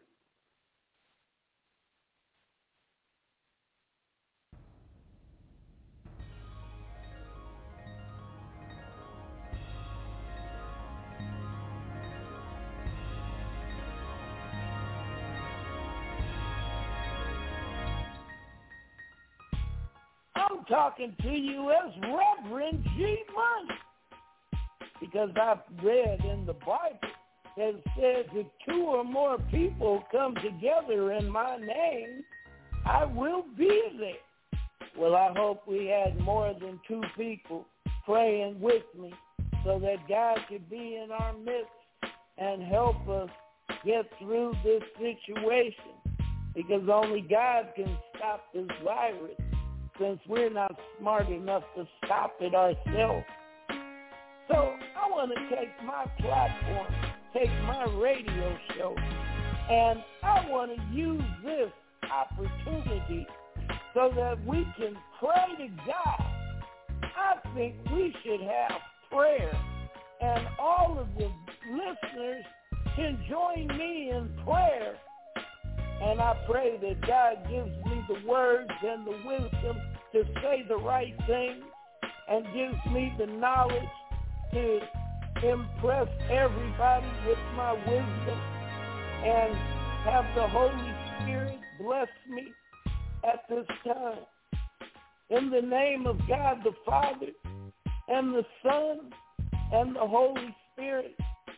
[SPEAKER 9] I'm talking to you as Reverend G Money, because I've read in the Bible that it says if two or more people come together in my name, I will be there. Well, I hope we had more than two people praying with me so that God could be in our midst and help us get through this situation, because only God can stop this virus, since we're not smart enough to stop it ourselves. So I want to take my platform, take my radio show, and I want to use this opportunity so that we can pray to God. I think we should have prayer, and all of the listeners can join me in prayer. And I pray that God gives me the words and the wisdom to say the right thing, and gives me the knowledge to impress everybody with my wisdom, and have the Holy Spirit bless me at this time. In the name of God the Father, and the Son, and the Holy Spirit,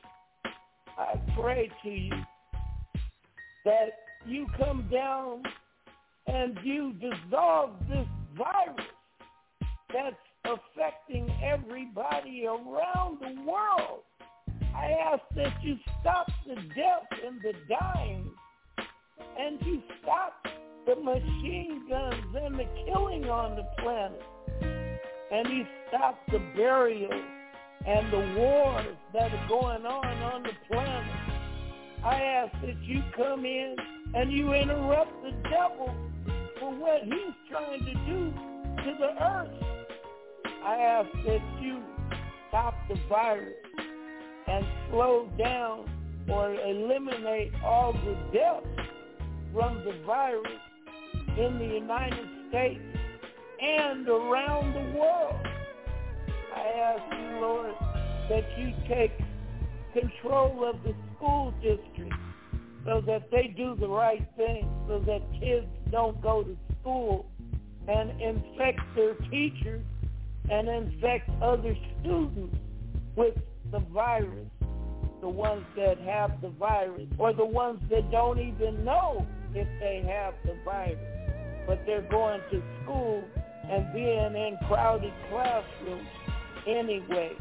[SPEAKER 9] I pray to you that you come down and you dissolve this virus that's affecting everybody around the world. I ask that you stop the death and the dying, and you stop the machine guns and the killing on the planet, and you stop the burial and the wars that are going on on the planet. I ask that you come in and you interrupt the devil for what he's trying to do to the earth. I ask that you stop the virus and slow down or eliminate all the deaths from the virus in the United States and around the world. I ask you, Lord, that you take control of the school district so that they do the right thing, so that kids don't go to school and infect their teachers and infect other students with the virus, the ones that have the virus, or the ones that don't even know if they have the virus, but they're going to school and being in crowded classrooms anyway.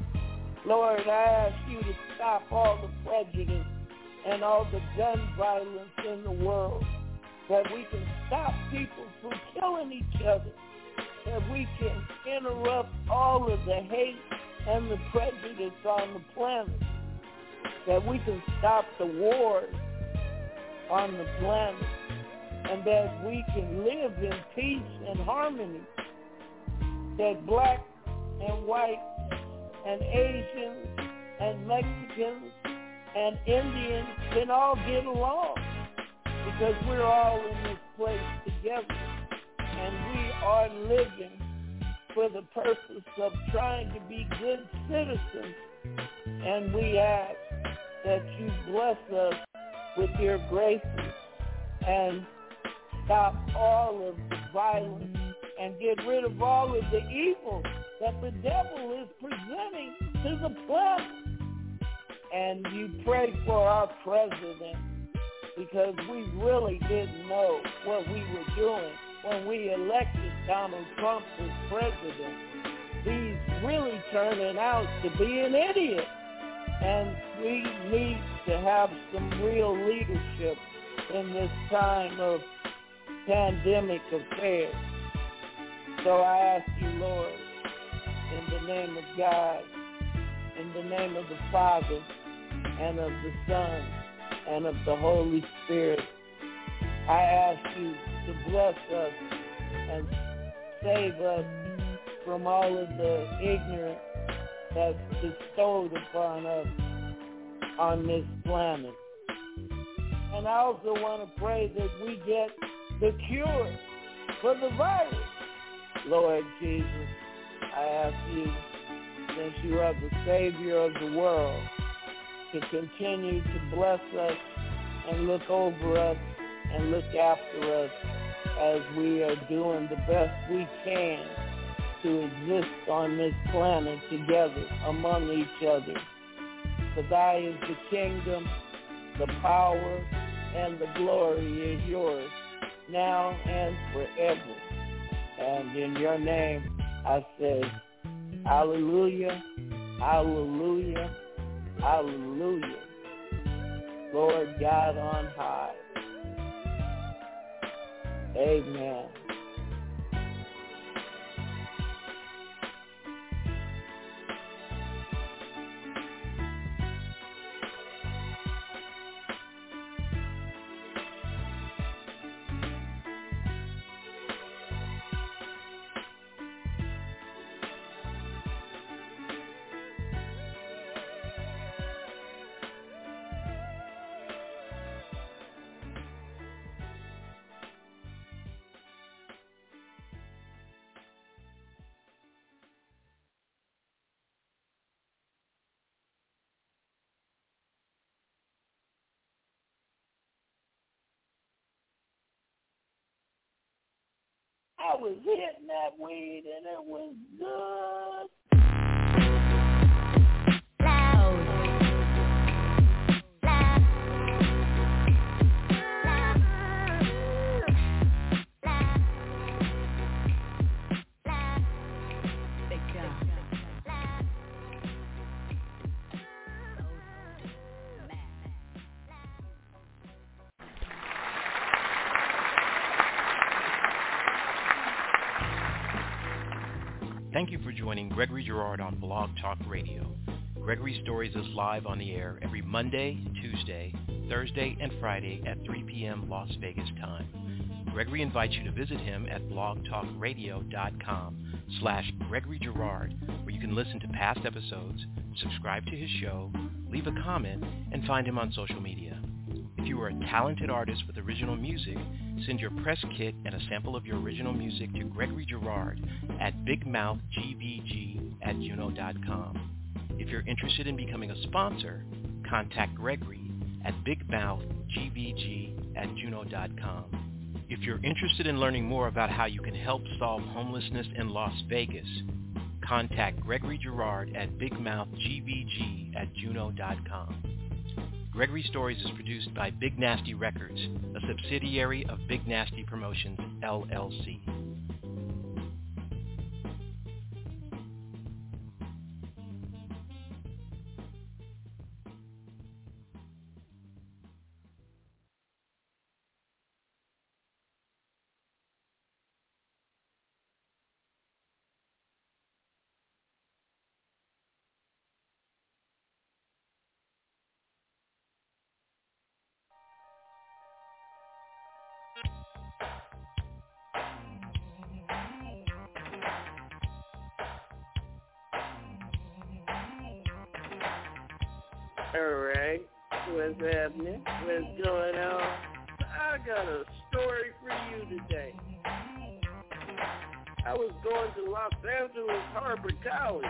[SPEAKER 9] Lord, I ask you to stop all the prejudice and all the gun violence in the world, that we can stop people from killing each other, that we can interrupt all of the hate and the prejudice on the planet, that we can stop the wars on the planet, and that we can live in peace and harmony, that black and white and Asians and Mexicans and Indians can all get along, because we're all in this place together, and we are living for the purpose of trying to be good citizens. And we ask that you bless us with your graces and stop all of the violence and get rid of all of the evil that the devil is presenting to the planet. And you pray for our president, because we really didn't know what we were doing when we elected Donald Trump as president. He's really turning out to be an idiot. And we need to have some real leadership in this time of pandemic affairs. So I ask you, Lord, in the name of God, in the name of the Father, and of the Son, and of the Holy Spirit, I ask you to bless us and save us from all of the ignorance that's bestowed upon us on this planet. And I also want to pray that we get the cure for the virus. Lord Jesus, I ask you, since you are the Savior of the world, to continue to bless us and look over us and look after us as we are doing the best we can to exist on this planet together among each other. For thy is the kingdom, the power, and the glory is yours, now and forever. And in your name I say, hallelujah, hallelujah, hallelujah. Lord God on high. Amen. I was hitting that weed and it was good.
[SPEAKER 2] Thank you for joining Gregory Girard on Blog Talk Radio. Gregory Stories is live on the air every Monday, Tuesday, Thursday, and Friday at three p.m. Las Vegas time. Gregory invites you to visit him at blogtalkradio.com slash Gregory Girard, where you can listen to past episodes, subscribe to his show, leave a comment, and find him on social media. If you are a talented artist with original music, send your press kit and a sample of your original music to Gregory Girard at big mouth g v g at juno dot com. If you're interested in becoming a sponsor, contact Gregory at big mouth g v g at juno dot com. If you're interested in learning more about how you can help solve homelessness in Las Vegas, contact Gregory Girard at big mouth g v g at juno dot com. Gregory Stories is produced by Big Nasty Records, a subsidiary of Big Nasty Promotions, L L C.
[SPEAKER 9] Alright, what's happening? What's going on? I got a story for you today. I was going to Los Angeles Harbor College.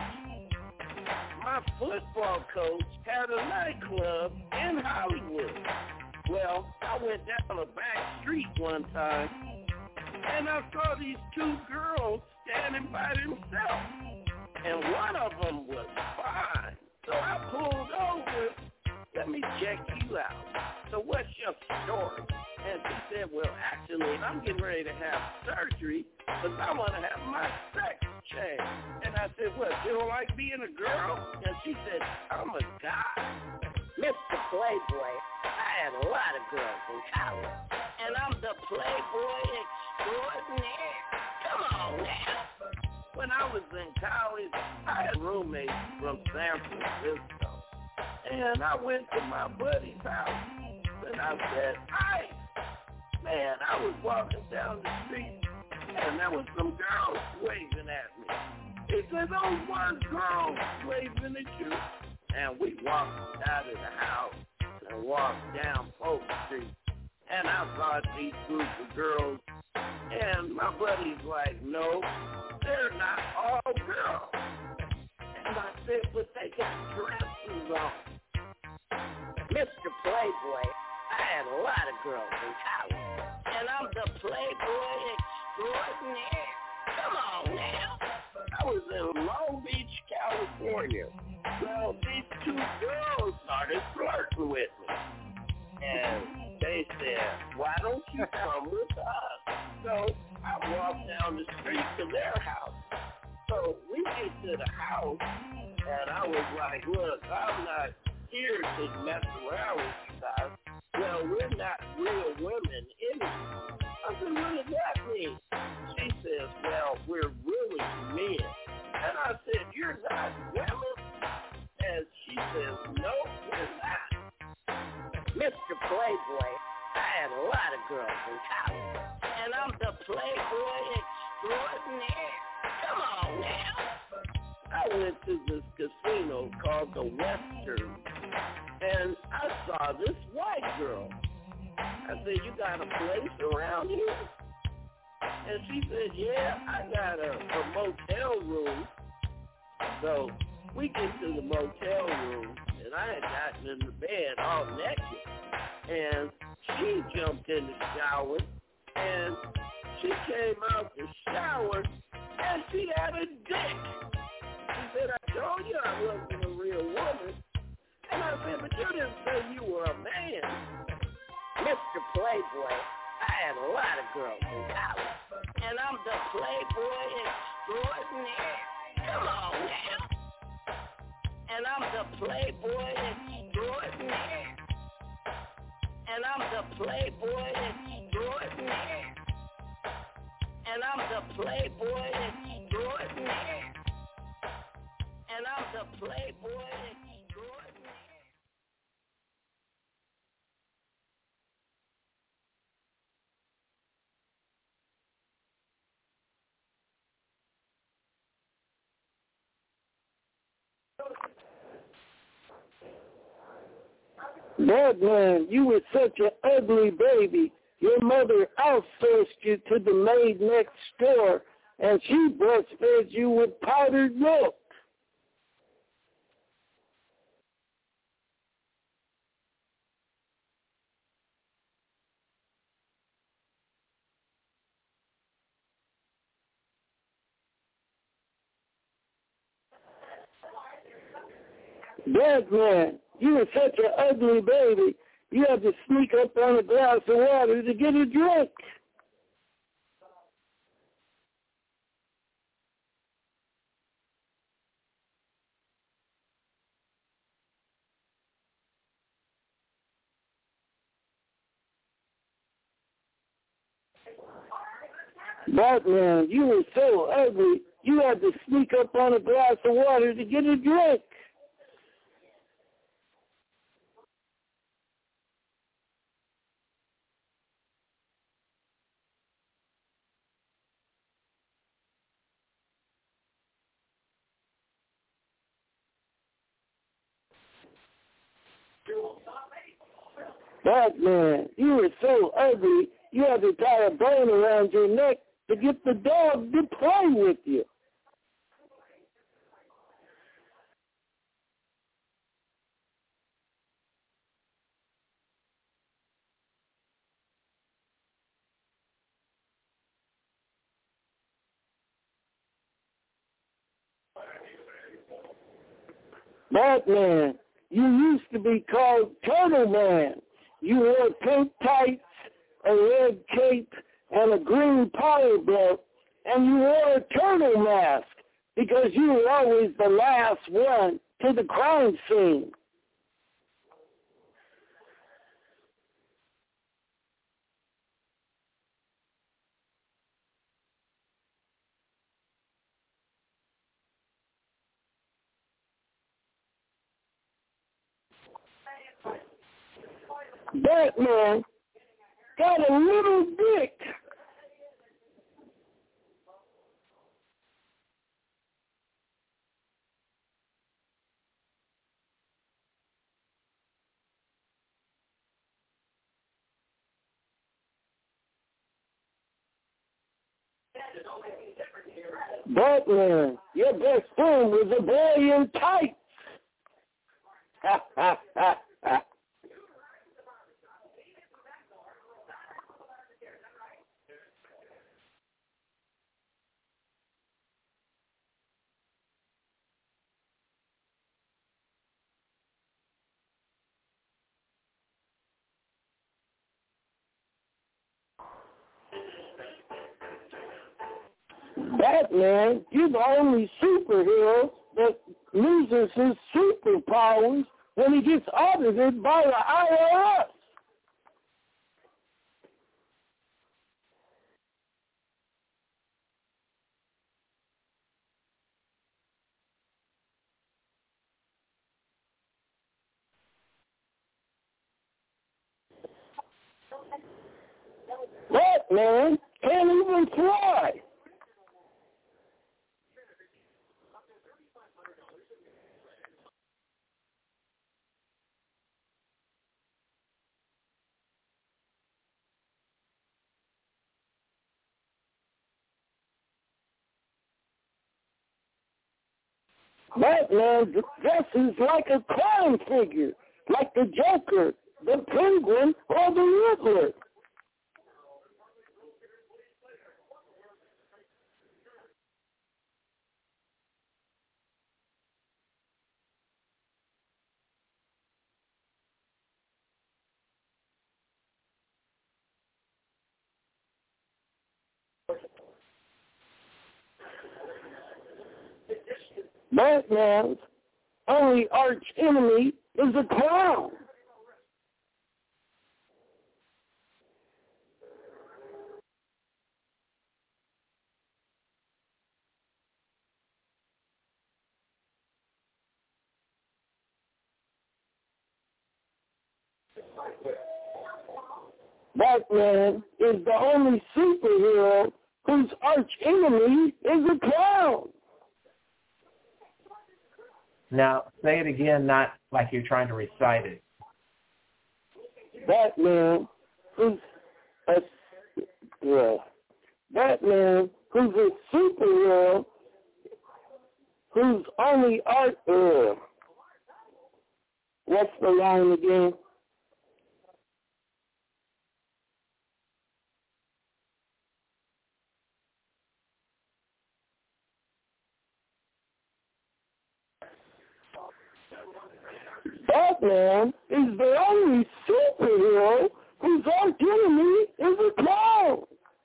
[SPEAKER 9] My football coach had a nightclub in Hollywood. Well, I went down a back street one time, and I saw these two girls standing by themselves, and one of them was fine. So I pulled over, let me check you out. So what's your story? And she said, well, actually, I'm getting ready to have surgery because I want to have my sex changed. And I said, what, you don't like being a girl? And she said, I'm a guy.
[SPEAKER 3] Mister Playboy, I had a lot of girls in college, and I'm the Playboy extraordinaire. Come on now.
[SPEAKER 9] When I was in college, I had roommates from San Francisco. And I went to my buddy's house, and I said, hi. Man, I was walking down the street, and there was some girls waving at me. He said, those weren't girls waving at you. And we walked out of the house and walked down Polk Street. And I saw these group of girls, and my buddy's like, no, they're not all girls. And I said, but they got dresses on.
[SPEAKER 3] Mister Playboy, I had a lot of girls in college, and I'm the Playboy extraordinaire. Come on now.
[SPEAKER 9] I was in Long Beach, California. Well, these two girls started flirting with me. And they said, why don't you come with us? So I walked down the street to their house. So we get to the house, and I was like, look, I'm not here to mess around with you guys. Well, we're not real women anyway. I said, what does that mean? She says, well, we're really men. And I said, you're not women? And she says, no, we're not.
[SPEAKER 3] Mister Playboy, I had a lot of girls in college, and I'm the Playboy extraordinaire. Come on now.
[SPEAKER 9] I went to this casino called the Western, and I saw this white girl. I said, you got a place around here? And she said, yeah, I got a, a motel room. So we get to the motel room, and I had gotten in the bed all naked. And she jumped in the shower, and she came out the shower, and she had a dick. She said, I told you I wasn't a real woman. And I said, but you didn't say you were a man.
[SPEAKER 3] Mister Playboy, I had a lot of girls in college, and I'm the Playboy extraordinaire. Come on now. And I'm the Playboy extraordinaire. And I'm the Playboy extraordinaire. And I'm the Playboy extraordinaire. And I'm the Playboy extraordinaire.
[SPEAKER 6] Batman, you were such an ugly baby. Your mother outsourced you to the maid next door, and she breastfed you with powdered milk. Batman, you were such an ugly baby. You had to sneak up on a glass of water to get a drink. Batman, you were so ugly, you had to sneak up on a glass of water to get a drink. Batman, you were so ugly, you had to tie a bone around your neck to get the dog to play with you. Batman, you used to be called Turtle Man. You wore pink tights, a red cape, and a green power belt, and you wore a turtle mask because you were always the last one to the crime scene. Batman got a little dick. Batman, your best friend was a boy in tights. Ha, ha, ha, ha. Batman, you're the only superhero that loses his superpowers when he gets audited by the I R S. Batman can't even fly. Batman dresses like a clown figure, like the Joker, the Penguin, or the Riddler. Batman's only arch enemy is a clown. Batman is the only superhero whose arch enemy is a clown.
[SPEAKER 2] Now, say it again, not like you're trying to recite it.
[SPEAKER 6] Batman, who's a, yeah, Batman, who's a superhero, whose only art, uh, what's the line again? Batman is the only superhero whose arch enemy is a clown.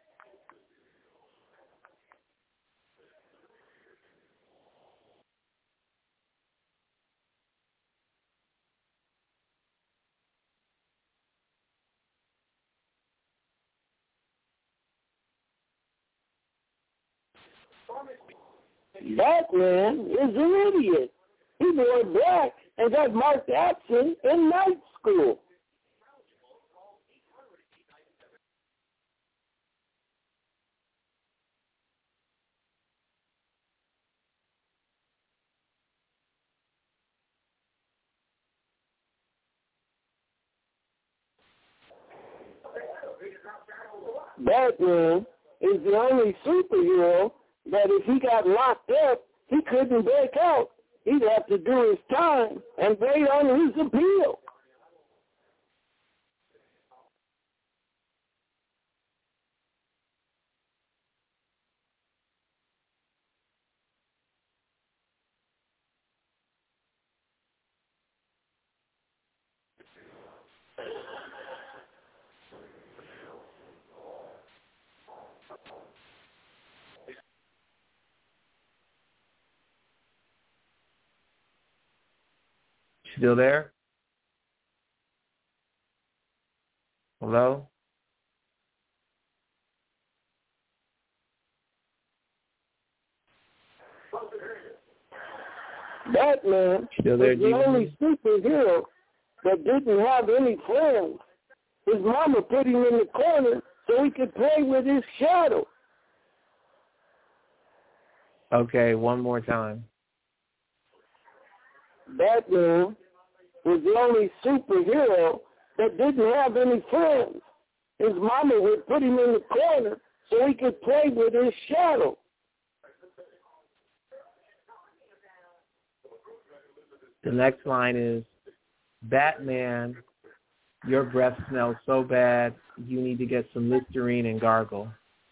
[SPEAKER 6] Batman is an idiot. He wore black and got marked absent in night school. Batman is the only superhero that if he got locked up, he couldn't break out. He'd have to do his time and wait on his appeal.
[SPEAKER 10] Still there? Hello?
[SPEAKER 6] Batman
[SPEAKER 10] Still there,
[SPEAKER 6] was the only superhero that didn't have any friends. His mama put him in the corner so he could play with his shadow.
[SPEAKER 10] Okay, one more time.
[SPEAKER 6] Batman was the only superhero that didn't have any friends. His mama would put him in the corner so he could play with his shadow.
[SPEAKER 10] The next line is, Batman, your breath smells so bad, you need to get some Listerine and gargle.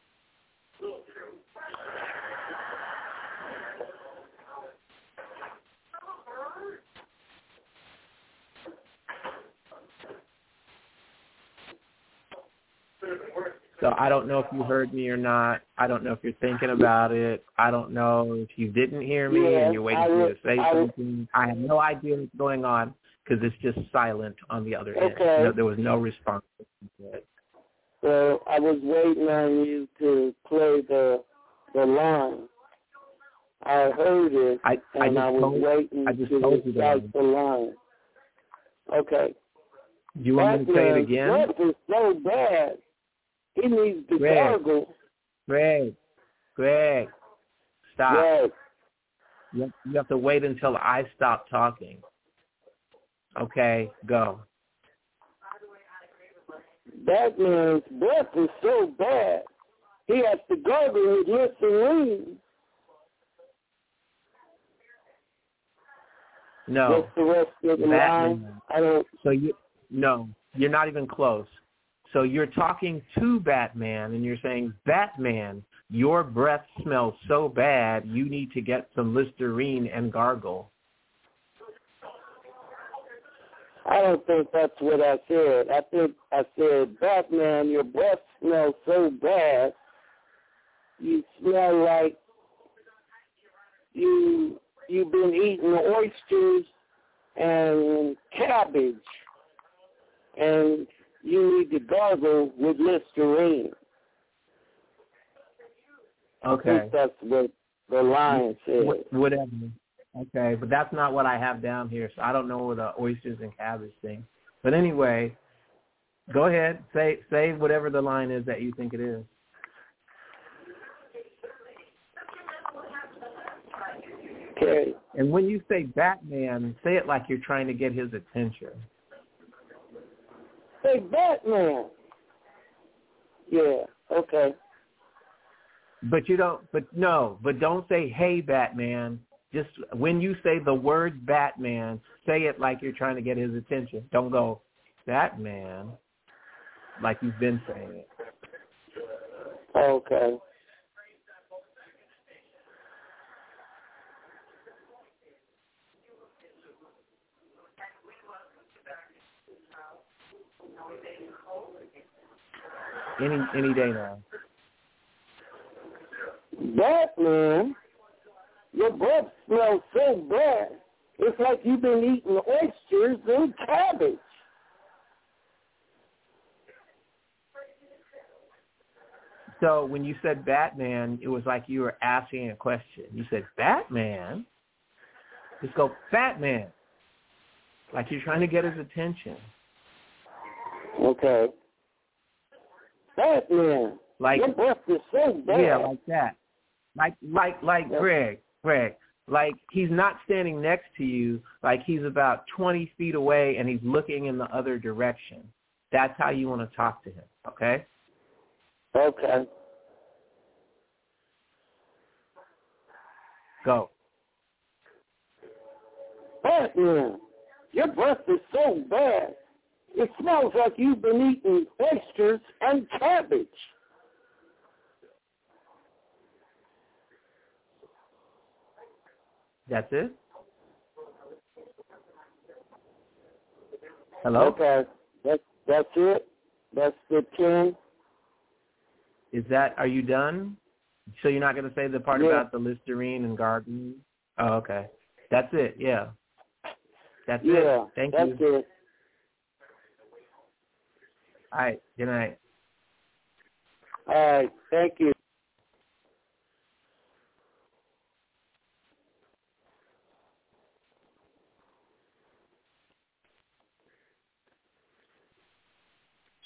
[SPEAKER 10] So I don't know if you heard me or not. I don't know if you're thinking about it. I don't know if you didn't hear me
[SPEAKER 6] yeah,
[SPEAKER 10] and you're waiting
[SPEAKER 6] I
[SPEAKER 10] for
[SPEAKER 6] would,
[SPEAKER 10] me to say
[SPEAKER 6] I
[SPEAKER 10] something. I have no idea what's going on because it's just silent on the other
[SPEAKER 6] okay.
[SPEAKER 10] end. No, there was no response.
[SPEAKER 6] So I was waiting on you to play the the line. I heard it,
[SPEAKER 10] I, I
[SPEAKER 6] and I, was
[SPEAKER 10] told,
[SPEAKER 6] waiting
[SPEAKER 10] I just
[SPEAKER 6] to
[SPEAKER 10] told you
[SPEAKER 6] recite the line. Okay.
[SPEAKER 10] Do you want me to say it again?
[SPEAKER 6] That was so bad. He needs to
[SPEAKER 10] Greg,
[SPEAKER 6] gargle.
[SPEAKER 10] Greg, Greg, stop.
[SPEAKER 6] Yes.
[SPEAKER 10] You, you have to wait until I stop talking. Okay, go.
[SPEAKER 6] Batman's breath is so bad, he has to gargle with Listerine.
[SPEAKER 10] No.
[SPEAKER 6] What's the rest of the
[SPEAKER 10] Batman.
[SPEAKER 6] line? I don't.
[SPEAKER 10] So you no, you're not even close. So you're talking to Batman and you're saying, Batman, your breath smells so bad, you need to get some Listerine and gargle.
[SPEAKER 6] I don't think that's what I said. I think I said, Batman, your breath smells so bad, you smell like you, you've been eating oysters and cabbage, and you need to gargle with Listerine.
[SPEAKER 10] Okay.
[SPEAKER 6] I think that's what the line says.
[SPEAKER 10] Whatever. Okay, but that's not what I have down here, so I don't know what the oysters and cabbage thing. But anyway, go ahead. Say say whatever the line is that you think it is.
[SPEAKER 6] Okay.
[SPEAKER 10] And when you say Batman, say it like you're trying to get his attention.
[SPEAKER 6] say Batman. Yeah, okay.
[SPEAKER 10] But you don't, but no, but don't say, hey, Batman. Just when you say the word Batman, say it like you're trying to get his attention. Don't go, Batman, like you've been saying it.
[SPEAKER 6] Okay.
[SPEAKER 10] Any any day now.
[SPEAKER 6] Batman, your breath smells so bad. It's like you've been eating oysters and cabbage.
[SPEAKER 10] So when you said Batman, it was like you were asking a question. You said, Batman? Just go, Batman. Like you're trying to get his attention.
[SPEAKER 6] Okay. Batman.
[SPEAKER 10] Like,
[SPEAKER 6] your breath is so bad.
[SPEAKER 10] Yeah, like that. Like, like, like yep. Greg, Greg. Like he's not standing next to you. Like he's about twenty feet away and he's looking in the other direction. That's how you want to talk to him. Okay.
[SPEAKER 6] Okay.
[SPEAKER 10] Go.
[SPEAKER 6] Batman, your breath is so bad. It smells like you've been eating oysters and cabbage.
[SPEAKER 10] That's it? Hello?
[SPEAKER 6] Okay. That's, that's it? That's the ten?
[SPEAKER 10] Is that, are you done? So you're not going to say the part
[SPEAKER 6] yeah.
[SPEAKER 10] about the Listerine and garden? Oh, okay. That's it, yeah. That's
[SPEAKER 6] yeah,
[SPEAKER 10] it. Thank
[SPEAKER 6] that's
[SPEAKER 10] you.
[SPEAKER 6] That's it.
[SPEAKER 10] All right, good night.
[SPEAKER 6] All right, thank you.